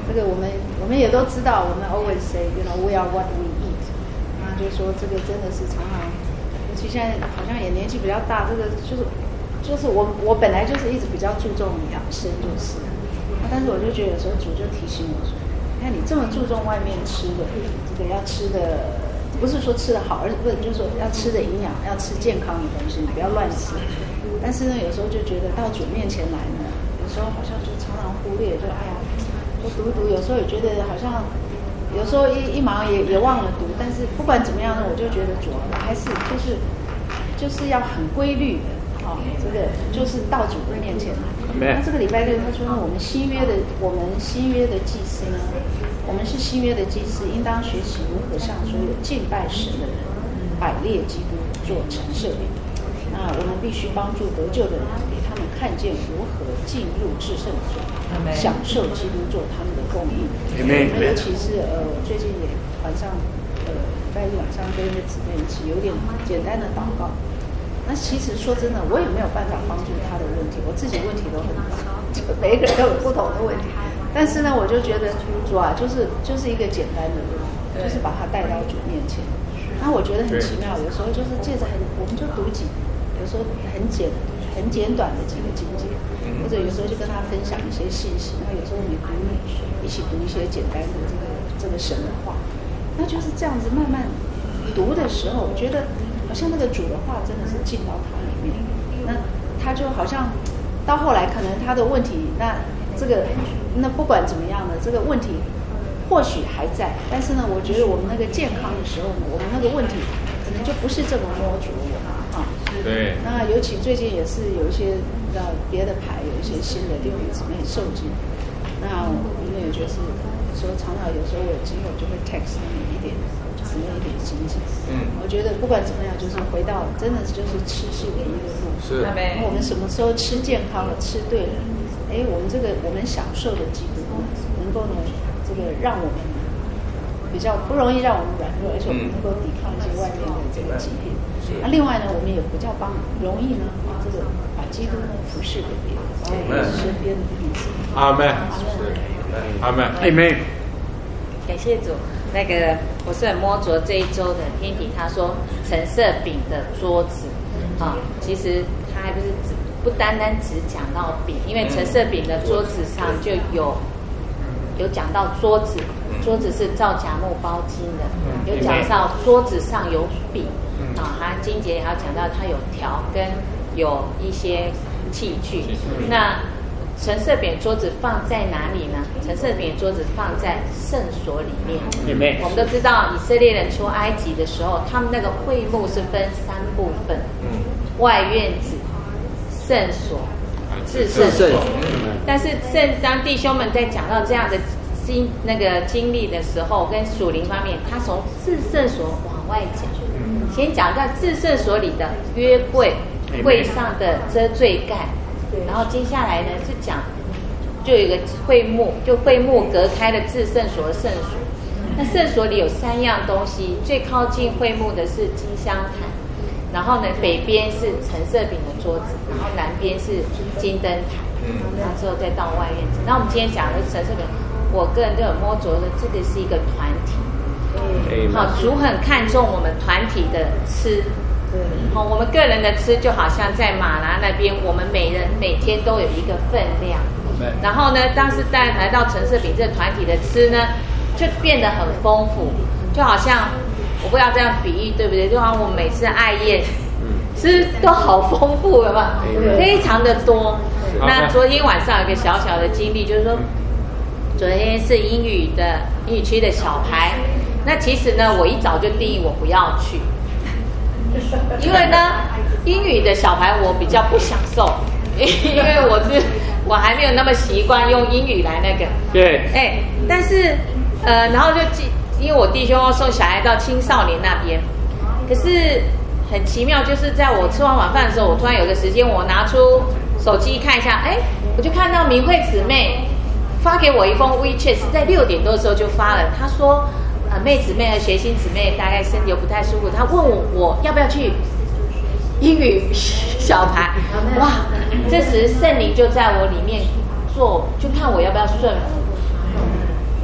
这个我们我们也都知道，我们 always say you know we are what we eat， 那就是说这个真的是常常，尤其现在好像也年纪比较大，这个就是就是我我本来就是一直比较注重养生就是，但是我就觉得有时候主就提醒我说，你看你这么注重外面吃的，这个要吃的不是说吃的好，而是不是就是说要吃的营养，要吃健康的东西，你不要乱吃。但是呢，有时候就觉得到主面前来呢，有时候好像就常常忽略，就哎呀，就读一读，有时候也觉得好像，有时候一一忙也也忘了读。但是不管怎么样呢，我就觉得主我还是就是就是要很规律的啊、哦，这个就是到主的面前来。那这个礼拜六他说呢，我们新约的我们新约的祭司呢，我们是新约的祭司，应当学习如何向所有敬拜神的人摆列基督做陈设饼。那我们必须帮助得救的人，给他们看见如何进入至圣所，享受基督做他们的供应。那尤其是呃，我最近也晚上呃，礼拜日晚上跟一个姊妹一起有点简单的祷告。那其实说真的，我也没有办法帮助他的问题，我自己问题都很大，就每一个人都有不同的问题。但是呢，我就觉得主啊，就是就是一个简单的问题，就是把他带到主面前。那我觉得很奇妙，有时候就是借着很，我们就读几。有时候很简很简短的几个经节，或者有时候就跟他分享一些信息。那有时候你读一起读一些简单的这个这个神的话，那就是这样子慢慢读的时候，我觉得好像那个主的话真的是进到他里面。那他就好像到后来可能他的问题，那这个那不管怎么样呢，这个问题或许还在，但是呢，我觉得我们那个健康的时候呢，我们那个问题可能就不是这么摸着我们啊。 对。 那尤其最近也是有一些呃别的牌有一些新的弟兄姊妹受精，那我们也就是说常常有时候有机会就会 text 他们一点姊妹一点经济。嗯。我觉得不管怎么样，就是回到真的就是吃是唯一的路。是。那我们什么时候吃健康了，吃对了，哎，我们这个我们享受的基督能够呢，这个让我们比较不容易让我们软弱，而且我们能够抵抗一些外面的这个疾病。那、啊、另外呢，我们也比较帮容易呢，把这个把基督呢服侍给别人，把身边的弟子。 阿门。阿门。阿门。 感谢主。那个我是很摸着这一周的天体，他说陈设饼的桌子啊，其实他还不是只不单单只讲到饼，因为陈设饼的桌子上就有有讲到桌子，桌子是皂荚木包金的，有讲到桌子上有饼。啊，它经节也要讲到它有条跟有一些器具。那陈设饼桌子放在哪里呢？陈设饼桌子放在圣所里面。我们都知道以色列人出埃及的时候，他们那个会幕是分三部分：外院子、圣所、至圣所。但是圣当弟兄们在讲到这样的经那个经历的时候，跟属灵方面，他从至圣所往外讲。先讲在至圣所里的约柜，柜上的遮罪盖，然后接下来呢是讲，就有一个会幕，就会幕隔开了至圣所和圣所。那圣所里有三样东西，最靠近会幕的是金香坛，然后呢北边是陈设饼的桌子，然后南边是金灯台，然后之后再到外院子。那我们今天讲的陈设饼，我个人都有摸着的，这个是一个团体。好，主很看重我们团体的吃。好，我们个人的吃就好像在马拿那边，我们每人每天都有一个分量。然后呢，当时带来到陈设饼这个团体的吃呢，就变得很丰富，就好像我不要这样比喻，对不对？就好像我们每次爱宴，吃都好丰富了嘛，非常的多。那昨天晚上有一个小小的经历，就是说，昨天是英语的英语区的小牌。那其实呢，我一早就定义我不要去，因为呢，英语的小牌我比较不享受，因为我是我还没有那么习惯用英语来那个。对。哎，但是呃，然后就因为我弟兄要送小孩到青少年那边，可是很奇妙，就是在我吃完晚饭的时候，我突然有个时间，我拿出手机看一下，哎，我就看到明慧姊妹发给我一封 WeChat， 是在六点多的时候就发了，她说。啊，妹姊妹和学心姊妹大概身体又不太舒服，她问我我要不要去英语小牌。哇，这时圣灵就在我里面做，就看我要不要顺服。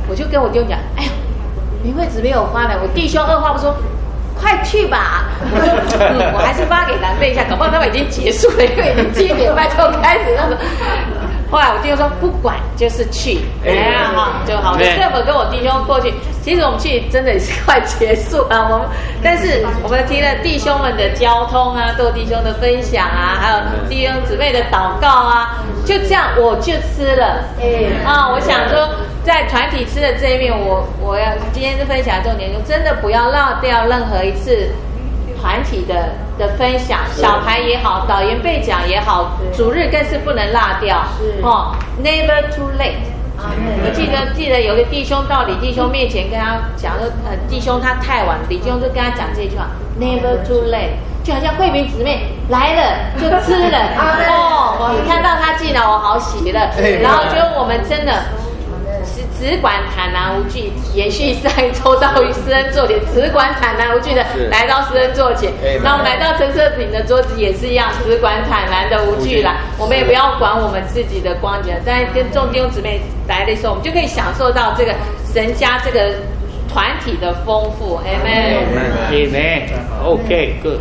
我就跟我弟兄讲，哎呀，明慧姊妹有发呢，我弟兄二话不说，快去吧。我说，嗯，我还是发给南贝一下，搞不好他们已经结束了，因为已经七点半就开始那个。后来我弟兄说不管，就是去，哎呀哈就好。我就这么跟我弟兄过去。其实我们去真的也是快结束了，我们但是我们听了弟兄们的交通啊，豆弟兄的分享啊，还有弟兄姊妹的祷告啊，就这样我就吃了。哎啊，我想说在团体吃的这一面，我我要今天的分享重点就真的不要落掉任何一次团体的的分享，小牌也好，导言备讲也好，主日更是不能落掉。哦 ，Never too late。我记得记得有个弟兄到李弟兄面前跟他讲说，呃，弟兄他太晚，李弟兄就跟他讲这句话 ，Never too late， 就好像慧萍姊妹来了就吃了。哦，我看到他进来，我好喜乐。然后就我们真的。只只管坦然无惧，延续上一周到于施恩座前，只管坦然无惧的来到施恩座前。那我们来到陈设品的桌子也是一样，只管坦然的无惧啦。我们也不要管我们自己的光景，但跟众弟兄姊妹来的时候，我们就可以享受到这个神家这个团体的丰富。Amen. Amen. Okay, good.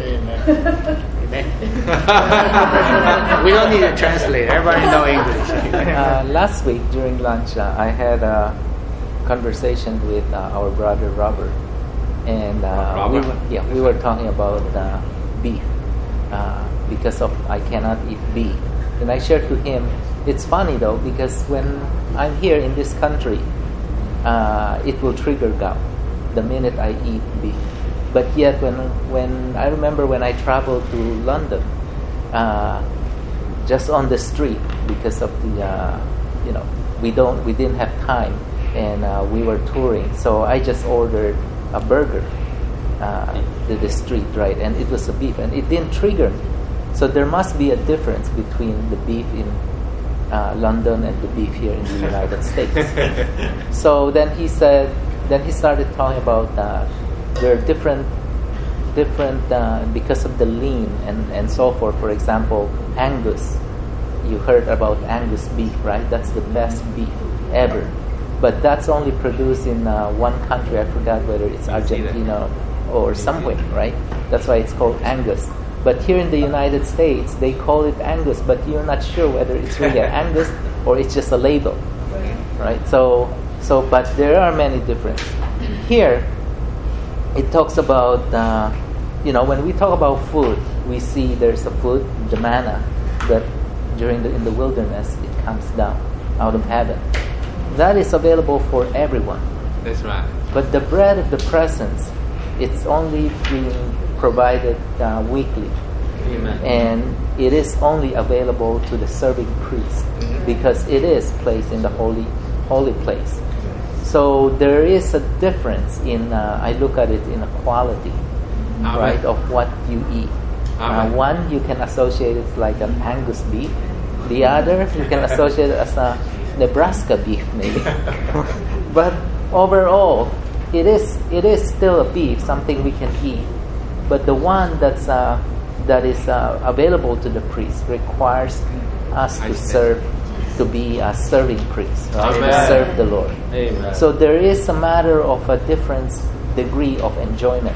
We don't need a translator. Everybody know English. uh, last week during lunch, uh, I had a conversation with uh, our brother Robert, and uh, Robert. we were, yeah we were talking about uh, beef uh, because of I cannot eat beef, and I shared to him. It's funny though because when I'm here in this country, uh, it will trigger gout the minute I eat beef. But yet, when when I remember when I traveled to London, uh, just on the street because of the, uh, you know, we don't we didn't have time, and uh, we were touring, so I just ordered a burger uh, to the street, right? And it was a beef, and it didn't trigger me. So there must be a difference between the beef in uh, London and the beef here in the United States. So then he said, then he started talking about. Uh, There are different, different uh, because of the lean and, and so forth. For example, Angus. You heard about Angus beef, right? That's the best beef ever. But that's only produced in uh, one country. I forgot whether it's Argentina or somewhere, right? That's why it's called Angus. But here in the United States, they call it Angus, but you're not sure whether it's really Angus or it's just a label, right? So, so, but there are many differences. Here, it talks about, uh, you know, when we talk about food, we see there's a food, the manna, that during the in the wilderness it comes down out of heaven. That is available for everyone. That's right. But the bread of the presence, it's only being provided uh, weekly. Amen. And it is only available to the serving priest mm-hmm. because it is placed in the holy holy place. So there is a difference in, uh, I look at it in a quality, Amen. Right, of what you eat. Uh, one, you can associate it like an Angus beef. The other, you can associate it as a Nebraska beef, maybe. But overall, it is it is still a beef, something we can eat. But the one that's uh, that is uh, available to the priest requires us to serve. To be a serving priest, right? To serve the Lord. Amen. So there is a matter of a different degree of enjoyment.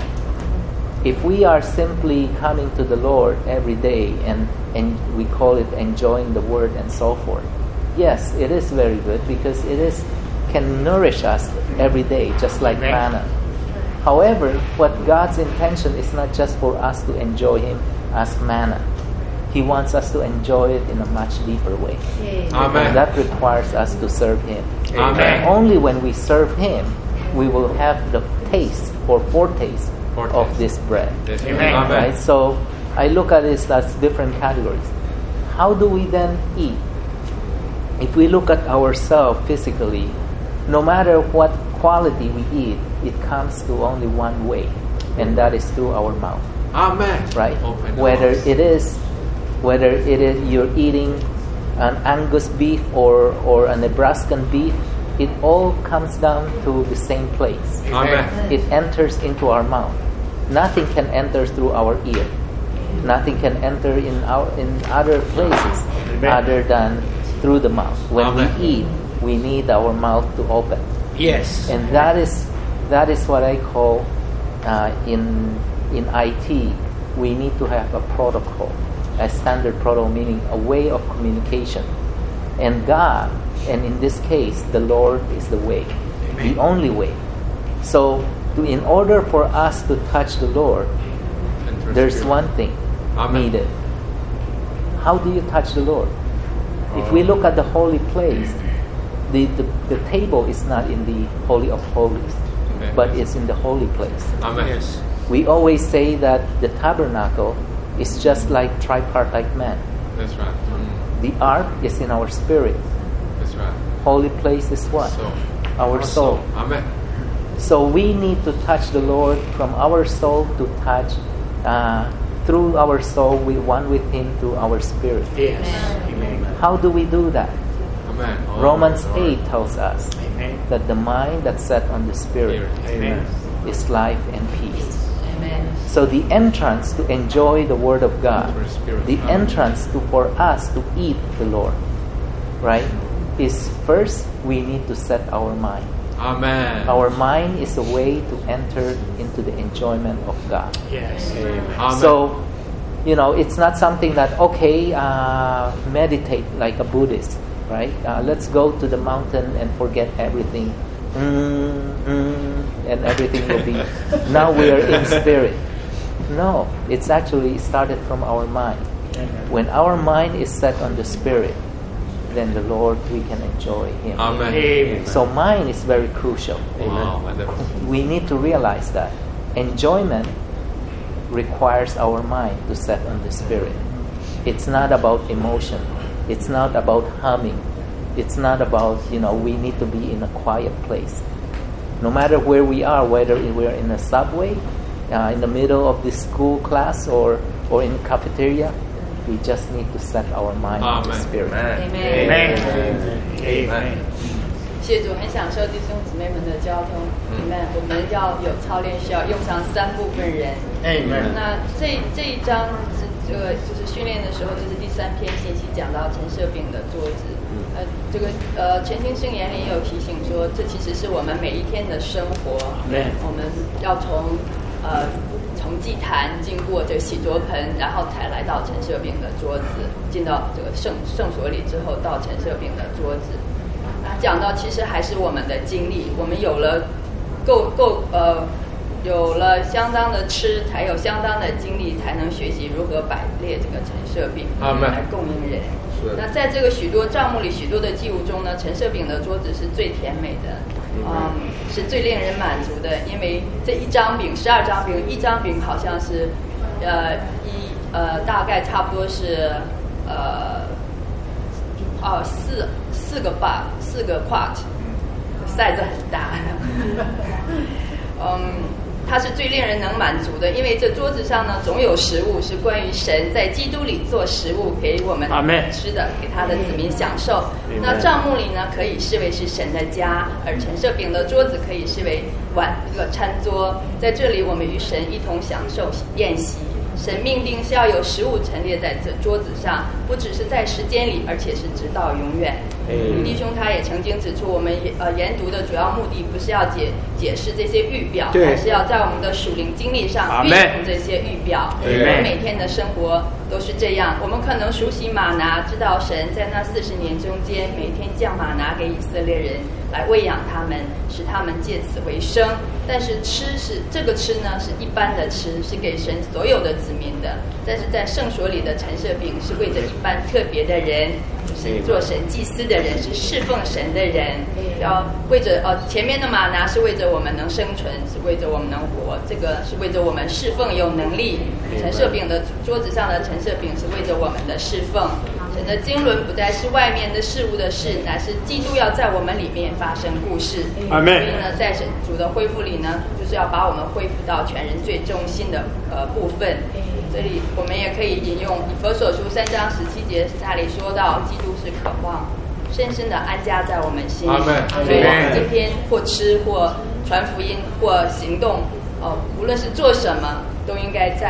If we are simply coming to the Lord every day and, and we call it enjoying the Word and so forth, yes, it is very good because it is can nourish us every day, just like Amen. Manna. However, what God's intention is not just for us to enjoy Him as manna. He wants us to enjoy it in a much deeper way. Amen. And that requires us to serve Him. Amen. Only when we serve Him, we will have the taste or foretaste foretaste. Of this bread. Amen. Right? So I look at this as different categories. How do we then eat? If we look at ourselves physically, no matter what quality we eat, it comes to only one way, and that is through our mouth. Amen. Right? Open Whether doors. it is Whether it is you're eating an Angus beef or, or a Nebraskan beef, it all comes down to the same place. Amen. It enters into our mouth. Nothing can enter through our ear. Nothing can enter in our in other places Amen. Other than through the mouth. When Amen. We eat, we need our mouth to open. Yes. And that is that is what I call uh, in in I T we need to have a protocol, a standard protocol, meaning a way of communication. And God, and in this case, the Lord is the way, Amen. The only way. So, to, in order for us to touch the Lord, there's one thing Amen. Needed. How do you touch the Lord? Oh. If we look at the holy place, the, the, the table is not in the Holy of Holies, Amen. But it's in the holy place. Amen. Yes. We always say that the tabernacle is just like tripartite man. That's right. Mm. The ark is in our spirit. That's right. Holy place is what? Soul. Our, our soul. soul. Amen. So we need to touch the Lord from our soul to touch, uh, through our soul, we one with Him through our spirit. Yes. Amen. How do we do that? Amen. Oh, Romans Lord. eight tells us Amen. that the mind that's set on the spirit Amen. is life and peace. Amen. So the entrance to enjoy the Word of God, the entrance to for us to eat the Lord, right, is first we need to set our mind. Amen. Our mind is a way to enter into the enjoyment of God. Yes. Amen. So, you know, it's not something that, okay, uh, meditate like a Buddhist, right? Uh, let's go to the mountain and forget everything. Mm, mm, and everything will be, now we are in spirit. No, it's actually started from our mind. When our mind is set on the spirit, then the Lord, we can enjoy Him. Amen. Amen. So mind is very crucial. Wow. We need to realize that enjoyment requires our mind to set on the spirit. It's not about emotion. It's not about humming. It's not about, you know, we need to be in a quiet place. No matter where we are, whether we're in a subway, uh, in the middle of this school class, or, or in the cafeteria, we just need to set our mind on the spirit. Amen. Amen. Amen. 谢主，很享受弟兄姊妹们的交通。Amen。我们要有操练，需要用上三部分人。 Amen。 那这这一章是这个就是训练的时候，这是第三篇信息，讲到陈设饼的桌子。呃，这个呃，全新圣言里也有提醒说，这其实是我们每一天的生活。 Amen。 我们要从呃从祭坛经过这个洗濯盆，然后才来到陈设饼的桌子，进到这个圣圣所里之后，到陈设饼的桌子。讲到其实还是我们的经历，我们有了够够呃有了相当的吃，才有相当的经历，才能学习如何摆列这个陈设饼来供应人。那在这个许多账目里，许多的祭物中呢，陈设饼的桌子是最甜美的，嗯，是最令人满足的，因为这一张饼，十二张饼，一张饼好像是呃一呃大概差不多是呃哦四四个 bar 四个 quart，size 很大，嗯。它是最令人能满足的，因为这桌子上呢总有食物，是关于神在基督里做食物给我们吃的，给他的子民享受。那帐幕里呢可以视为是神的家，而陈设饼的桌子可以视为碗这个餐桌，在这里我们与神一同享受宴席。神命定是要有食物陈列在这桌子上，不只是在时间里，而且是直到永远。吕弟兄他也曾经指出，我们呃研读的主要目的不是要解解释这些预表，而是要在我们的属灵经历上运用这些预表。我们每天的生活都是这样，我们可能熟悉玛拿，知道神在那四十年中间每天降玛拿给以色列人来喂养他们，使他们借此为生。但是吃是这个吃呢，是一般的吃，是给神所有的子民的。但是在圣所里的陈设饼是为着一般特别的人，是做神祭司的人，是侍奉神的人。要为着呃前面的玛拿是为着我们能生存，是为着我们能活，这个是为着我们侍奉有能力。陈设饼的桌子上的陈设饼是为着我们的侍奉。神的经纶不再是外面的事物的事，乃是基督要在我们里面发生故事。所以呢，在神主的恢复里呢，就是要把我们恢复到全人最中心的呃部分。这里我们也可以引用以弗所书三章十七节那里说到，基督是渴望深深的安家在我们心里。所以我们今天或吃或传福音或行动，呃，无论是做什么，都应该在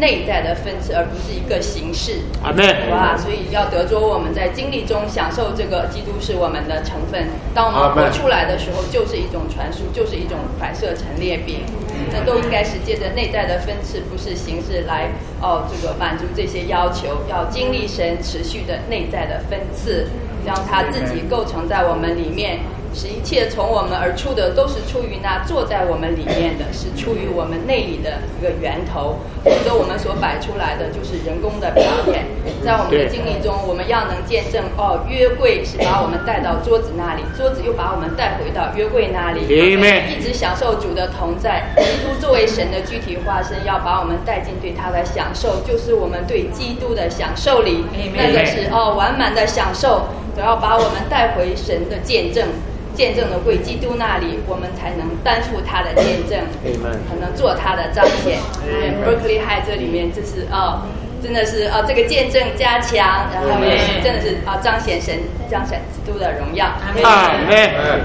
内在的分次，而不是一个形式。 阿门。 哇，所以要得着我们在经历中享受这个基督是我们的成分。当我们活出来的时候，就是一种传输，就是一种反射陈列饼。那都应该是借着内在的分次，不是形式来哦，这个满足这些要求，要经历神持续的内在的分次，让他自己构成在我们里面。使一切从我们而出的，都是出于那坐在我们里面的，是出于我们内里的一个源头。否则我们所摆出来的就是人工的表演。在我们的经历中，我们要能见证哦，约柜是把我们带到桌子那里，桌子又把我们带回到约柜那里，一直享受主的同在。基督作为神的具体化身，要把我们带进对他的享受，就是我们对基督的享受里，那个是哦完满的享受，都要把我们带回神的见证。见证的归基督那里，我们才能担负他的见证，才能做他的彰显。Berkeley High 这里面就是哦，真的是哦这个见证加强，然后也是真的是啊、哦、彰显神、彰显基督的荣耀。阿门。 阿门。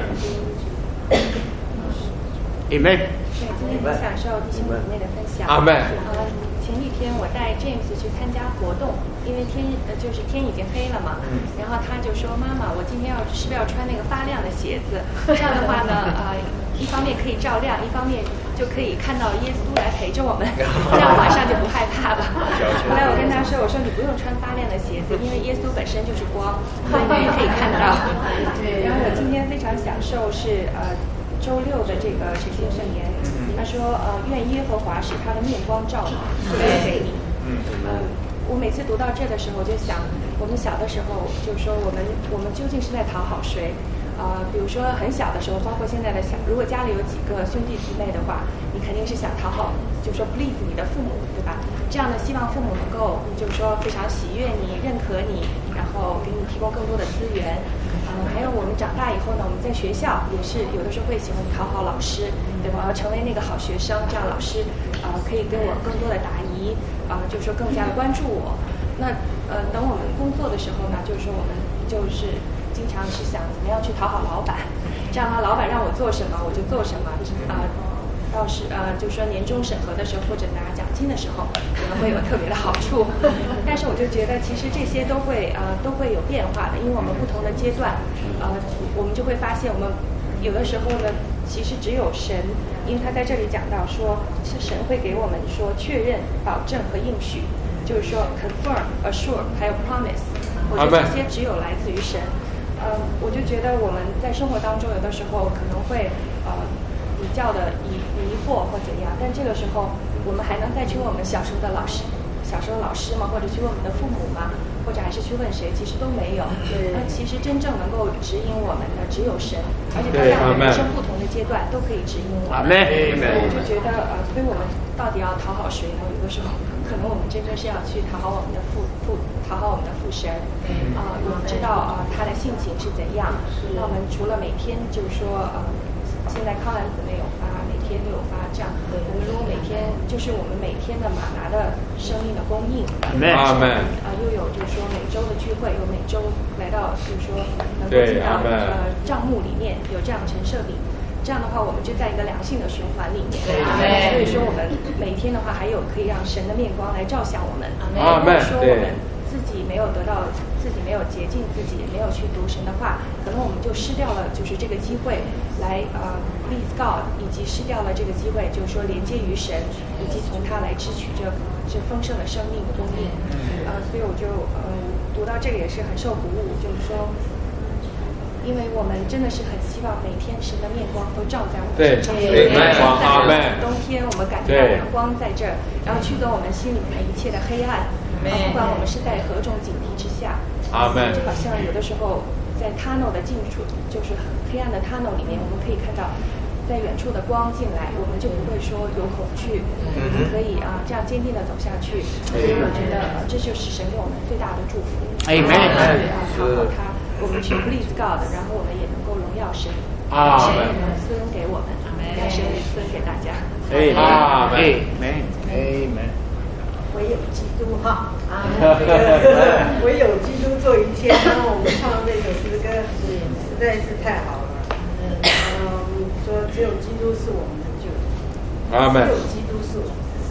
对，今天很享受弟兄姊妹的分享。 阿门。 呃，前几天我带 James 去参加活动，因为天呃就是天已经黑了嘛，嗯、然后他就说：“妈妈，我今天要是不是要穿那个发亮的鞋子？这样的话呢，呃，一方面可以照亮，一方面就可以看到耶稣来陪着我们，这样晚上就不害怕了。”后来我跟他说：“我说你不用穿发亮的鞋子，因为耶稣本身就是光，所以你也可以看到。”然后我今天非常享受是呃。周六的这个垂听圣言，他说呃，愿耶和华使他的面光照你，赐福给你。嗯，我每次读到这的时候，我就想，我们小的时候，就是说我们我们究竟是在讨好谁？呃，比如说很小的时候，包括现在的小，如果家里有几个兄弟姊妹的话，你肯定是想讨好，就是说 please 你的父母，对吧？这样呢，希望父母能够就是说非常喜悦你、认可你，然后给你提供更多的资源。嗯，还有我们长大以后呢，我们在学校也是有的时候会喜欢讨好老师，对吧？我要成为那个好学生，这样老师啊、呃、可以给我更多的答疑，啊、呃，就是说更加的关注我。那呃，等我们工作的时候呢，就是说我们就是经常是想怎么样去讨好老板，这样呢，老板让我做什么我就做什么啊。呃到是呃，就是说年终审核的时候或者拿奖金的时候，可能会有特别的好处。但是我就觉得，其实这些都会呃都会有变化的，因为我们不同的阶段，呃，我们就会发现，我们有的时候呢，其实只有神，因为他在这里讲到说，是神会给我们说确认、保证和应许，就是说 confirm、assure 还有 promise， 我觉得这些只有来自于神。嗯、呃，我就觉得我们在生活当中有的时候可能会呃。比较的疑疑惑或怎样，但这个时候我们还能再去问我们小时候的老师，小时候的老师嘛，或者去问我们的父母嘛，或者还是去问谁，其实都没有。那其实真正能够指引我们的只有神，而且他在我们人生不同的阶段都可以指引我们。所以我就觉得呃，所以我们到底要讨好谁呢？有的时候可能我们真正是要去讨好我们的父父，讨好我们的父神。啊、呃，我们知道啊、呃、他的性情是怎样。那我们除了每天就是说呃。现在康兰姊妹有发，每天都有发，这样我们如果每天就是我们每天的马拿的生命的供应， 阿门。 啊，又有就是说每周的聚会，有每周来到就是说能够进到呃账目里面有这样陈设饼，这样的话我们就在一个良性的循环里面。所以说我们每天的话还有可以让神的面光来照向我们。 阿门。 说我们自己没有得到，自己没有洁净自己，也没有去读神的话，可能我们就失掉了就是这个机会来呃 please God， 以及失掉了这个机会，就是说连接于神，以及从他来支取这这丰盛的生命的供应。呃，所以我就呃读到这个也是很受鼓舞，就是说。因为我们真的是很希望每天神的面光都照在我们身上，在冬天我们感觉到阳光在这儿，然后驱走我们心里面一切的黑暗，不管我们是在何种警惕之下， 阿门。 就好像有的时候在 tunnel 的近处，就是黑暗的 tunnel 里面，我们可以看到在远处的光进来，我们就不会说有恐惧，我们可以啊这样坚定的走下去。所以我觉得这就是神给我们最大的祝福。 阿门。 啊，讨好他。我们去 please God， 然后我们也能够荣耀神， 啊， 神也能赐恩给我们，让神也赐恩给大家。 阿门， 阿门。 唯有基督哈啊，唯有基督做一切。然后我们唱这首诗歌，实在是太好了。嗯，说只有基督是我们的救主， 阿门。 只有基督是我们的神。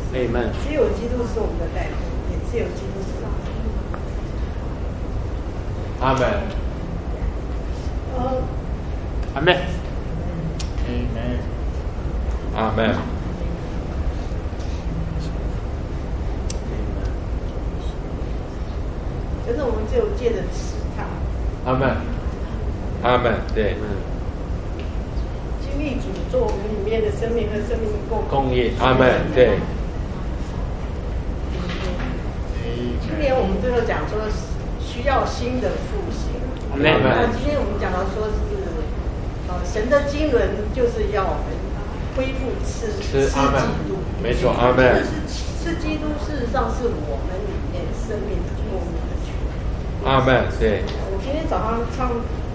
Amen。 只有基督是我们的代表，也只有基督是我们的。 阿门。 呃。 阿门。阿门。 可是我们只有借着吃它。 阿门。阿门。对。 经历主做我们里面的生命和生命的共共业。阿门。对。 今年我们最后讲说需要新的复兴。 阿门。 那今天我们讲到说是，呃，神的经纶就是要我们恢复吃吃基督。 没错，阿门。 吃基督事实上是我们里面生命的共鸣的泉。 阿门。对。 我今天早上唱。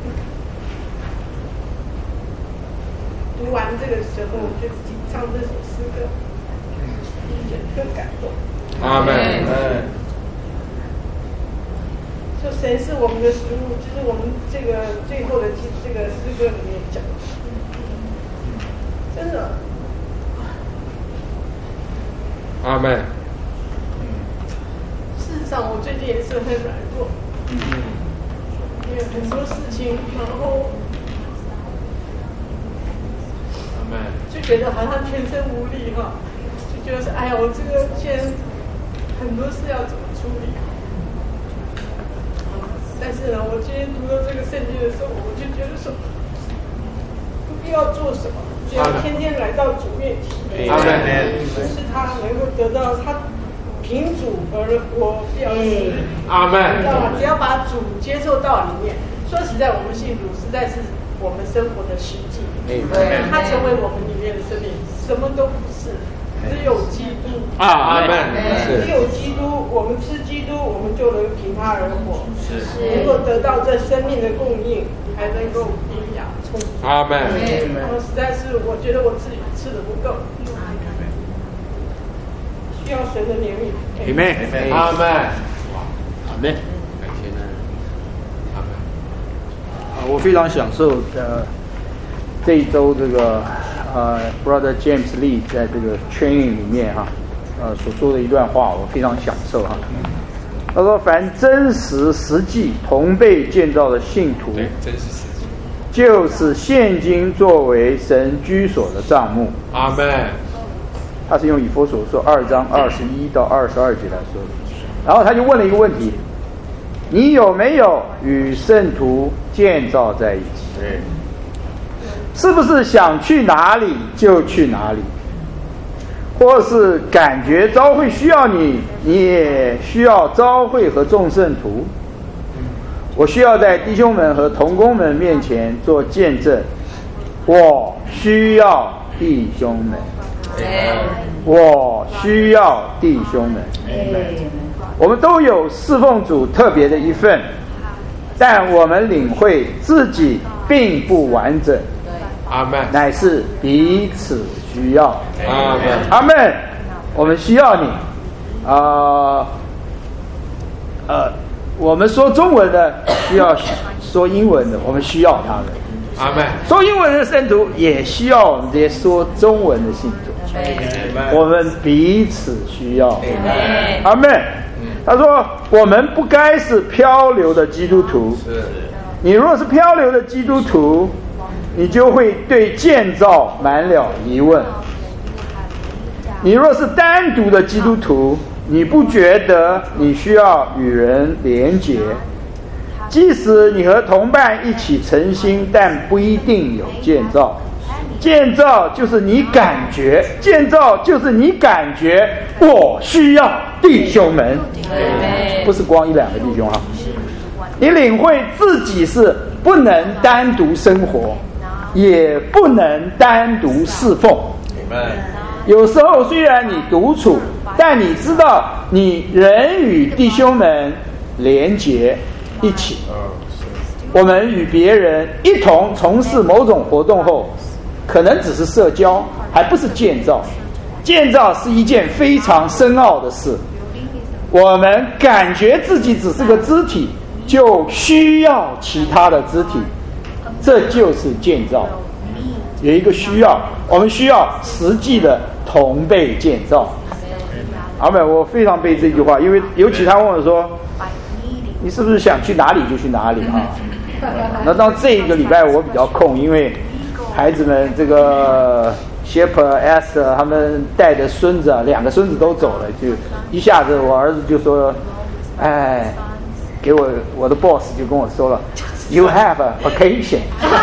读完这个时候，就唱这首诗歌，很感动。 阿门。 说神是我们的食物，就是我们这个最后的这个诗歌里面讲，真的。 阿门。 事实上，我最近也是很软弱，因为很多事情，然后。就觉得好像全身无力哈，就觉得是哎呀，我这个现在很多事要怎么处理？但是呢，我今天读到这个圣经的时候，我就觉得说，不必要做什么，只要天天来到主面前，就是他能够得到他凭主而活，不要死。 阿门。 只要把主接受到里面。说实在，我们信主实在是。我们生活的实际，它成为我们里面的生命，什么都不是，只有基督。 阿门。 只有基督，我们吃基督，我们就能凭他而活，能够得到这生命的供应，还能够营养充足。 阿门。 我实在是，我觉得我自己吃的不够，需要神的怜悯。 阿门。阿门。阿门。 我非常享受呃这一周这个呃 Brother James Lee 在这个 training 里面哈、啊、呃所说的一段话，我非常享受哈。他说：“凡真实实际同被建造的信徒， 对，真实实际， 就是现今作为神居所的帐幕。” 阿门。 他是用以弗所书二章二十一到二十二节来说的。然后他就问了一个问题。你有没有与圣徒建造在一起？ 对， 是不是想去哪里就去哪里？或是感觉召会需要你，你也需要召会和众圣徒？我需要在弟兄们和同工们面前做见证，我需要弟兄们，我需要弟兄们。我们都有侍奉主特别的一份，但我们领会自己并不完整。 阿门。 乃是彼此需要。 阿门。 阿门。我们需要你。啊、呃，呃，我们说中文的需要说英文的，我们需要他们。 阿门。 说英文的圣徒也需要我们这些说中文的信徒。我们彼此需要。阿门。他说：“我们不该是漂流的基督徒。你若是漂流的基督徒，你就会对建造满了疑问。你若是单独的基督徒，你不觉得你需要与人连结？即使你和同伴一起诚心，但不一定有建造。建造就是你感觉，建造就是你感觉我需要弟兄们，不是光一两个弟兄哈。你领会自己是不能单独生活，也不能单独侍奉。有时候虽然你独处，但你知道你仍与弟兄们连结一起。我们与别人一同从事某种活动后，可能只是社交，还不是建造。建造是一件非常深奥的事。我们感觉自己只是个肢体，就需要其他的肢体，这就是建造。有一个需要，我们需要实际的同被建造。 阿妹，我非常被这句话，因为尤其他问我说，你是不是想去哪里就去哪里啊？那到这个礼拜我比较空，因为孩子们这个 Shepherd、Esther 他们带着孙子啊，两个孙子都走了，就一下子我儿子就说，哎，给我我的 boss 就跟我说了 ，You have a vacation 。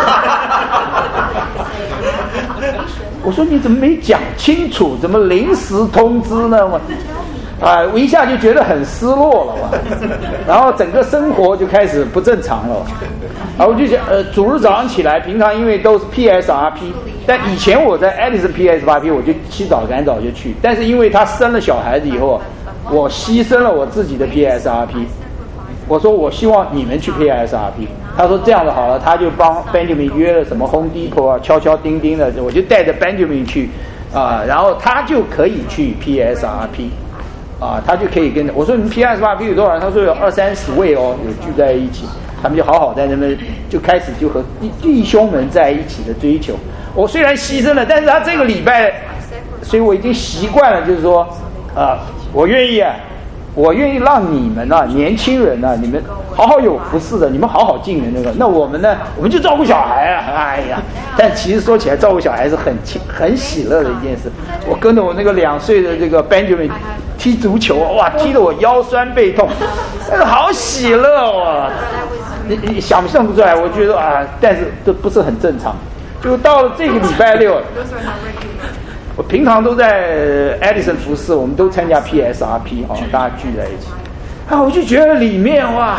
我说你怎么没讲清楚？怎么临时通知呢？我啊，我一下就觉得很失落了嘛，然后整个生活就开始不正常了。啊，我就想，呃，主日早上起来，平常因为都是 P S R P， 但以前我在 Edison P S R P 我就起早赶早就去，但是因为他生了小孩子以后，我牺牲了我自己的 P S R P。我说我希望你们去 P S R P， 他说这样的好了，他就帮 Benjamin 约了什么 Home Depot 啊，敲敲钉钉的，我就带着 Benjamin 去啊，然后他就可以去 P S R P， 啊，他就可以跟我说你们 P S R P 有多少人？他说有二三十位哦，有聚在一起，他们就好好在那边就开始就和弟兄们在一起的追求。我虽然牺牲了，但是他这个礼拜，所以我已经习惯了，就是说啊，我愿意啊。我愿意让你们啊，年轻人啊，你们好好有服侍的，你们好好进人那个。那我们呢，我们就照顾小孩啊，哎呀！但其实说起来，照顾小孩是很很喜乐的一件事。我跟着我那个两岁的这个 Benjamin 踢足球，哇，踢得我腰酸背痛，但是好喜乐哦！你你想象不出来，我觉得啊，但是这不是很正常。就到了这个礼拜六。我平常都在 Edison 服侍，我们都参加 P S R P 哦，大家聚在一起，啊，我就觉得里面哇，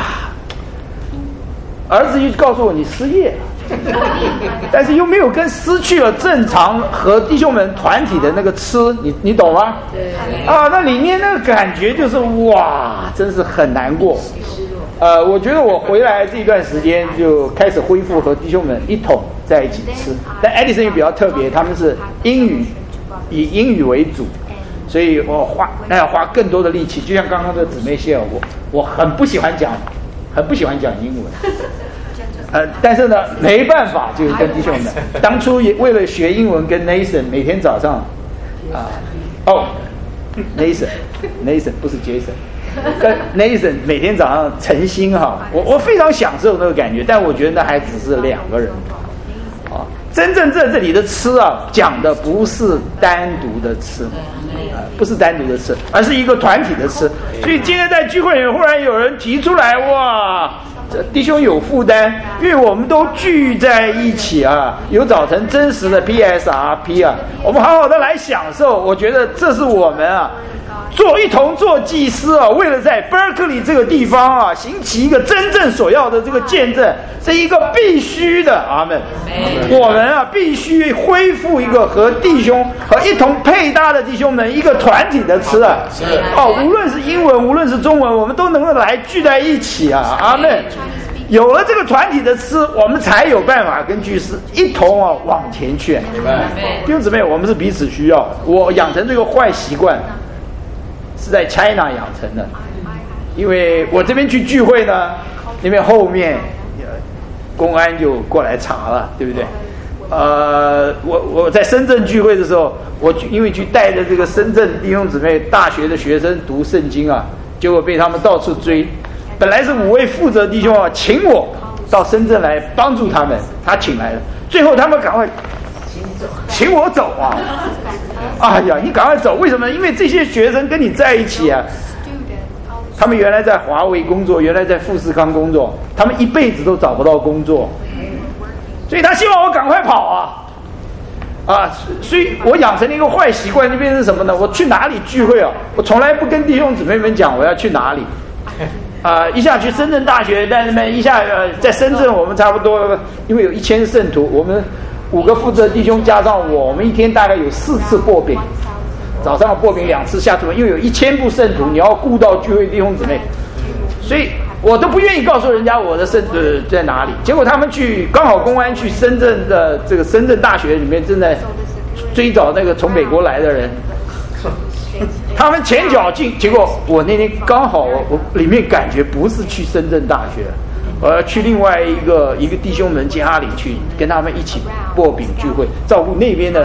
儿子就告诉我你失业了，但是又没有跟失去了正常和弟兄们团体的那个吃，你你懂吗？啊，那里面那个感觉就是哇，真是很难过。呃，我觉得我回来这一段时间就开始恢复和弟兄们一同在一起吃，但 Edison 也比较特别，他们是英语。以英语为主，所以我花那要花更多的力气。就像刚刚的姊妹谢尔，我我很不喜欢讲，很不喜欢讲英文。呃，但是呢，没办法，就是跟弟兄们。当初也为了学英文，跟 Nathan 每天早上啊，哦 ，Nathan Nathan 不是 Jason， 跟 Nathan 每天早上晨星哈，我我非常享受那个感觉，但我觉得那还只是两个人。啊，真正在这里的吃啊，讲的不是单独的吃，啊，不是单独的吃，而是一个团体的吃。所以今天在聚会里忽然有人提出来，哇，这弟兄有负担，因为我们都聚在一起啊，有早晨真实的 P S R P 啊，我们好好的来享受。我觉得这是我们啊。做一同做祭司啊，为了在 Berkeley 这个地方啊，行起一个真正所要的这个见证，是一个必须的。阿们。我们啊，必须恢复一个和弟兄和一同配搭的弟兄们一个团体的吃啊。是哦，无论是英文，无论是中文，我们都能够来聚在一起啊。阿们。有了这个团体的吃，我们才有办法跟居士一同啊往前去。弟兄姊妹，我们是彼此需要。我养成这个坏习惯。是在 China 养成的，因为我这边去聚会呢，那边后面公安就过来查了，对不对？呃，我我在深圳聚会的时候，我因为去带着这个深圳弟兄姊妹大学的学生读圣经啊，结果被他们到处追。本来是五位负责弟兄啊，请我到深圳来帮助他们，他请来了，最后他们赶快请我走啊！哎呀，你赶快走！为什么？因为这些学生跟你在一起啊，他们原来在华为工作，原来在富士康工作，他们一辈子都找不到工作，所以他希望我赶快跑啊！啊，所以我养成了一个坏习惯，就变成什么呢？我去哪里聚会啊，我从来不跟弟兄姊妹们讲我要去哪里。啊、呃，一下去深圳大学，在那边一下、呃、在深圳，我们差不多因为有一千圣徒，我们五个负责弟兄加上我，我们一天大概有四次擘饼，早上擘饼两次，下次因为有一千部圣徒，你要顾到聚会弟兄姊妹，所以我都不愿意告诉人家我的圣呃在哪里。结果他们去刚好公安去深圳的这个深圳大学里面正在追找那个从美国来的人。他们前脚进，结果我那天刚好我我里面感觉不是去深圳大学，我要去另外一个一个弟兄们家里去跟他们一起擘饼聚会，照顾那边的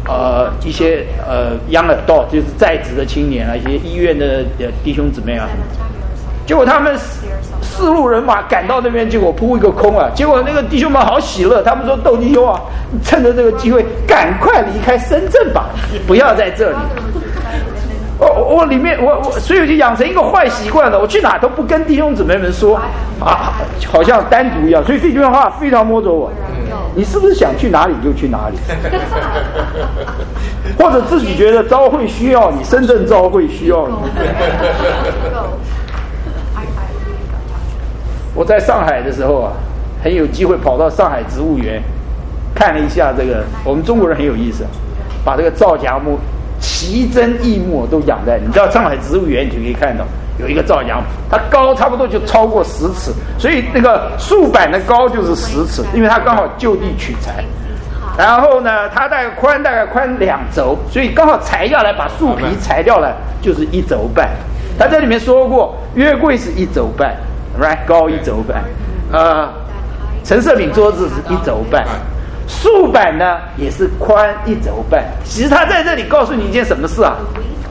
呃一些呃 young adult 就是在职的青年啊，一些医院的弟兄姊妹啊，结果他们四路人马赶到那边，结果扑一个空啊！结果那个弟兄们好喜乐，他们说：“窦弟兄啊，趁着这个机会，赶快离开深圳吧，不要在这里。”我我里面我我，所以我就养成一个坏习惯了，我去哪都不跟弟兄姊妹们说啊，好像单独一样。所以这句话非常摸着我。你是不是想去哪里就去哪里？或者自己觉得召会需要你，深圳召会需要你？我在上海的时候啊，很有机会跑到上海植物园，看了一下这个。我们中国人很有意思，把这个皂荚木奇珍异木都养在。你知道上海植物园，你就可以看到有一个皂荚木，它高差不多就超过十尺，所以那个树板的高就是十尺，因为它刚好就地取材。然后呢，它大概宽大概宽两轴，所以刚好裁下来把树皮裁掉了，就是一轴半。他在里面说过，约柜是一轴半。right 高一轴半，呃，陈设饼桌子是一轴半，竖板呢也是宽一轴半。其实他在这里告诉你一件什么事啊？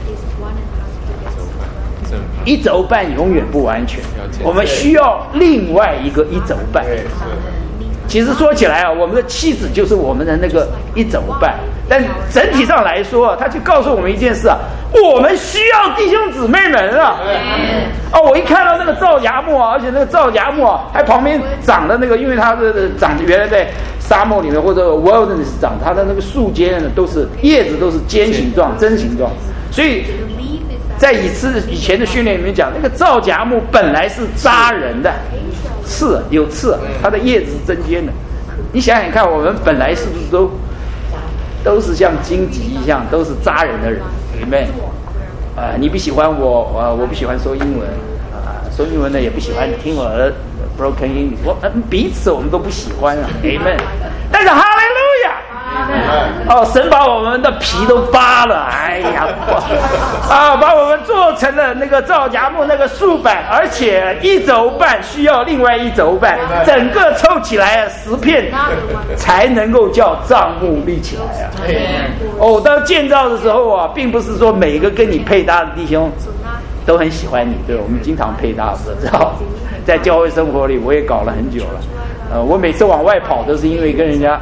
一轴半永远不完全，我们需要另外一个一轴半。其实说起来啊，我们的妻子就是我们的那个一轴半，但整体上来说，他就告诉我们一件事啊，我们需要弟兄姊妹们啊。哦，我一看到那个皂荚木啊，而且那个皂荚木啊，还旁边长的那个，因为它的长原来在沙漠里面或者 wilderness 长，它的那个树尖呢都是叶子都是尖形状、针形状，所以在以次以前的训练里面讲，那个皂荚木本来是扎人的。刺有刺，它的叶子是针尖的。你想想看，我们本来是不是都都是像荆棘一样，都是扎人的人，对不对？啊、呃，你不喜欢我，我、呃、我不喜欢说英文，啊、呃，说英文呢也不喜欢听我的 broken English， 我、呃、彼此我们都不喜欢啊 ，Amen。但是哈利路亚。哦，神把我们的皮都扒了，哎呀，啊，把我们做成了那个皂荚木那个竖板，而且一轴半需要另外一轴半，整个凑起来十片才能够叫帐幕立起来啊。哦，到建造的时候啊，并不是说每个跟你配搭的弟兄都很喜欢你，对，我们经常配搭，我知道，在教会生活里我也搞了很久了，呃，我每次往外跑都是因为跟人家。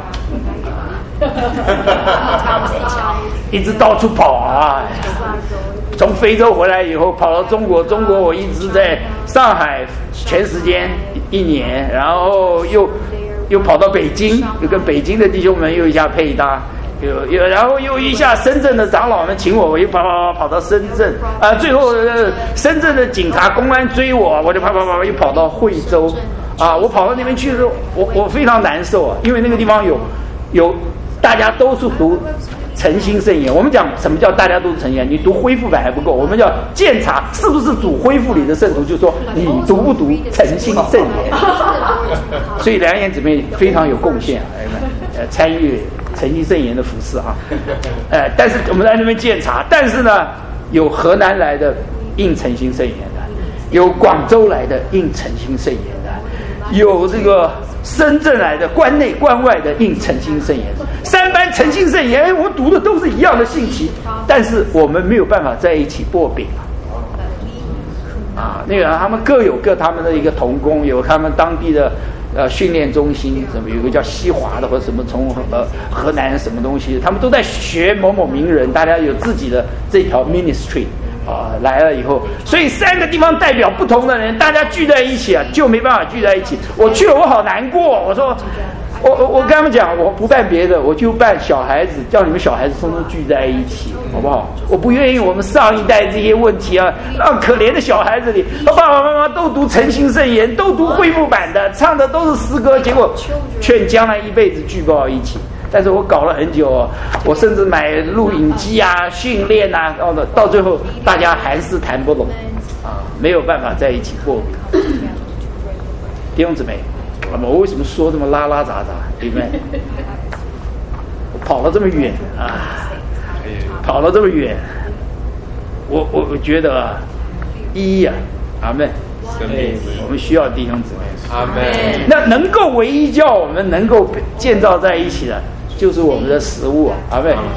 一直到处跑啊！从非洲回来以后，跑到中国，中国我一直在上海全时间一年，然后又又跑到北京，又跟北京的弟兄们又一下配搭，又又然后又一下深圳的长老们请我，我又跑跑跑跑到深圳啊，最后、呃、深圳的警察公安追我，我就跑跑跑又跑到惠州啊，我跑到那边去的时候，我我非常难受啊，因为那个地方有有。大家都是读诚心圣言，我们讲什么叫大家都是诚言？你读恢复版还不够，我们叫鉴察是不是主恢复里的圣徒，就说你读不读诚心圣言。所以两眼姊妹非常有贡献啊，呃，参与诚心圣言的服事啊，呃，但是我们在那边鉴察，但是呢，有河南来的印诚心圣言的，有广州来的印诚心圣言的，有这个。深圳来的关内关外的印诚心圣言，三班诚心圣言，我们读的都是一样的信息，但是我们没有办法在一起擘饼啊！啊，那个他们各有各他们的一个同工，有他们当地的呃训练中心，什么有一个叫西华的或者什么从呃河南什么东西，他们都在学某某名人，大家有自己的这条 ministry。啊，来了以后，所以三个地方代表不同的人，大家聚在一起啊，就没办法聚在一起。我去了，我好难过。我说，我我我跟他们讲，我不办别的，我就办小孩子，叫你们小孩子通通聚在一起，好不好？我不愿意我们上一代这些问题啊，让可怜的小孩子里，他爸爸妈妈都读诚心圣言，都读恢复版的，唱的都是诗歌，结果劝将来一辈子聚不到一起。但是我搞了很久、哦，我甚至买录影机啊、训练啊，到的到最后大家还是谈不拢，啊，没有办法在一起过。弟兄姊妹，我为什么说这么拉拉杂杂？对不对？我跑了这么远啊，跑了这么远，我我我觉得啊，一呀、啊，阿们。我们需要弟兄姊妹，阿们。那能够唯一叫我们能够建造在一起的，就是我们的食物，阿们。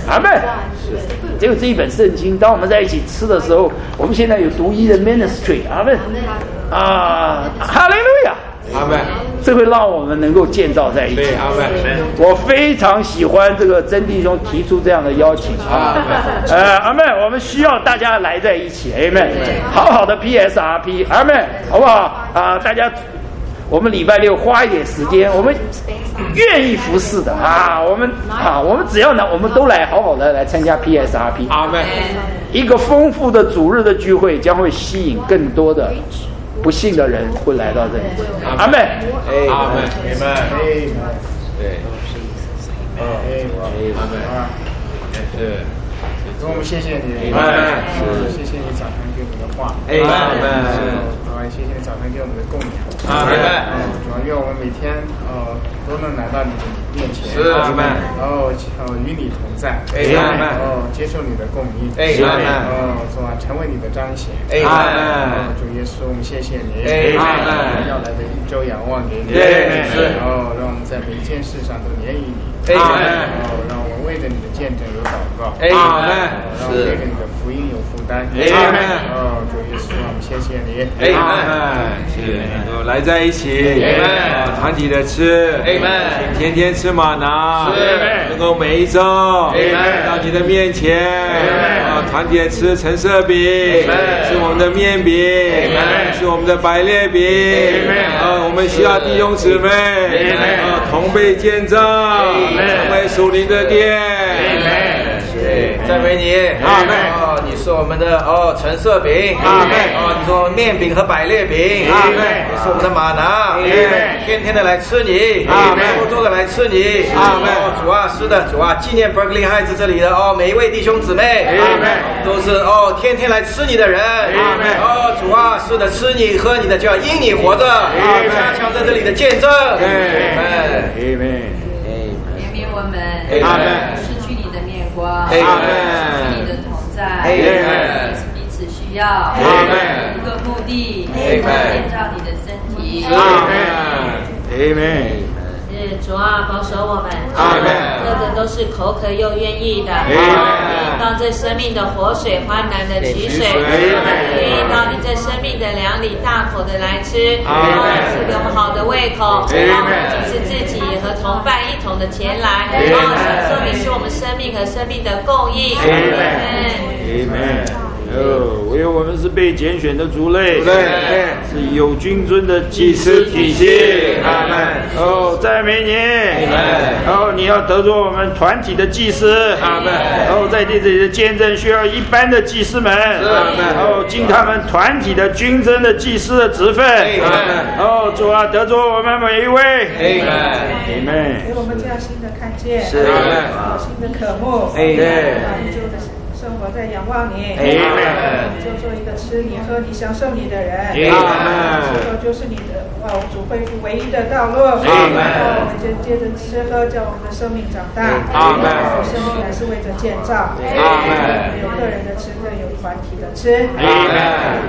阿们。只有这一本圣经，当我们在一起吃的时候，我们现在有独一的 ministry， 阿们。啊，哈利路亚。 阿们， 这会让我们能够建造在一起。 阿们， 我非常喜欢这个曾弟兄提出这样的邀请啊，呃，阿们，我们需要大家来在一起，阿们，好好的 P S R P， 阿们，好不好啊？大家，我们礼拜六花一点时间，我们愿意服侍的啊，我们啊，我们只要呢，我们都来好好的来参加 P S R P。 阿们， 一个丰富的主日的聚会将会吸引更多的不幸的人会来到这里。阿门， 阿门，阿门，对， 阿门， 是， 主，我们谢谢你， 阿门， 谢谢你早晨给我们的话， 阿门， 啊，谢谢你早晨给我们的供养， 阿门， 主要愿我们每天呃都能来到你的面前， 是，阿门， 然后呃与你同在， 阿门， 哦接受你的供应， 阿门， 哦是吧？成为你的彰显， 阿门， 主耶稣，我们谢谢你， 阿门， 要来的一周仰望给你， 是， 然后让我们在每一件事上都连于你， 阿门， 哦让我们为着你的见证有祷告， 阿门， 让我们为着你的福音有负担， 阿门， 哦主耶稣，我们谢谢你， 阿门，是能够来在一起，阿门，团体的吃，阿门，天天吃玛拿，能够每一周，阿门，到你的面前，啊，团体的吃橙色饼，是我们的面饼，是我们的百列饼，啊，我们需要弟兄姊妹，啊，同被建造，成为属灵的殿， 对，赞美你，阿门。哦，你是我们的哦橙色饼，阿门。哦，你是我们面饼和百列饼，阿门。你是我们的玛拿，阿门。天天的来吃你，阿门。多多的来吃你，阿门。哦，主啊，是的，主啊，纪念 Berkeley Heights 这里的哦每一位弟兄姊妹，阿门。都是哦天天来吃你的人，阿门。哦，主啊，是的，吃你喝你的就要因你活着，阿门。加强在这里的见证，阿门，阿门。 怜悯我们， 阿门。 失去你的面光， 阿门。 失去你的同在， 阿门。 彼此需要，阿门。 一个目的， 阿门。 建造你的身体， 阿门，阿门。 是主啊，保守我们， 阿门。 这个都是口渴又愿意的， 阿门。 当这生命的活水欢然的取水，愿意到你这生命的粮里大口的来吃，阿门。赐给我们好的胃口，让我们只是自己和同伴一同的前来，然后享受你是我们生命和生命的供应，阿门， 阿门。 哦，唯有我们是被拣选的族类，是有君尊的祭司体系。 阿门。 哦，赞美你。哦，你要得着我们团体的祭司。 阿门。 哦，在地这里的见证需要一般的祭司们。 阿门。 哦，尽他们团体的君尊的祭司的职分。 阿门。 哦，主啊，得着我们每一位。 阿门。 阿门。 给我们这样新的看见， 是阿门。 新的渴慕， 阿门。 就的生活在仰望你， 阿门。 就做一个吃你喝你享受你的人， 阿门。 这个就是你的哇，主恢复唯一的道路， 阿门。 我们就接着吃喝，叫我们的生命长大， 阿门。 生命还是为着建造， 阿门。 有个人的吃，更有团体的吃， 阿门。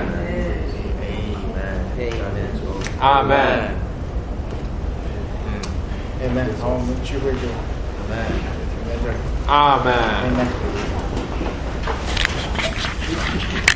阿门。 阿门。好，我们聚会就阿门。 停在这儿。 阿门。 阿门。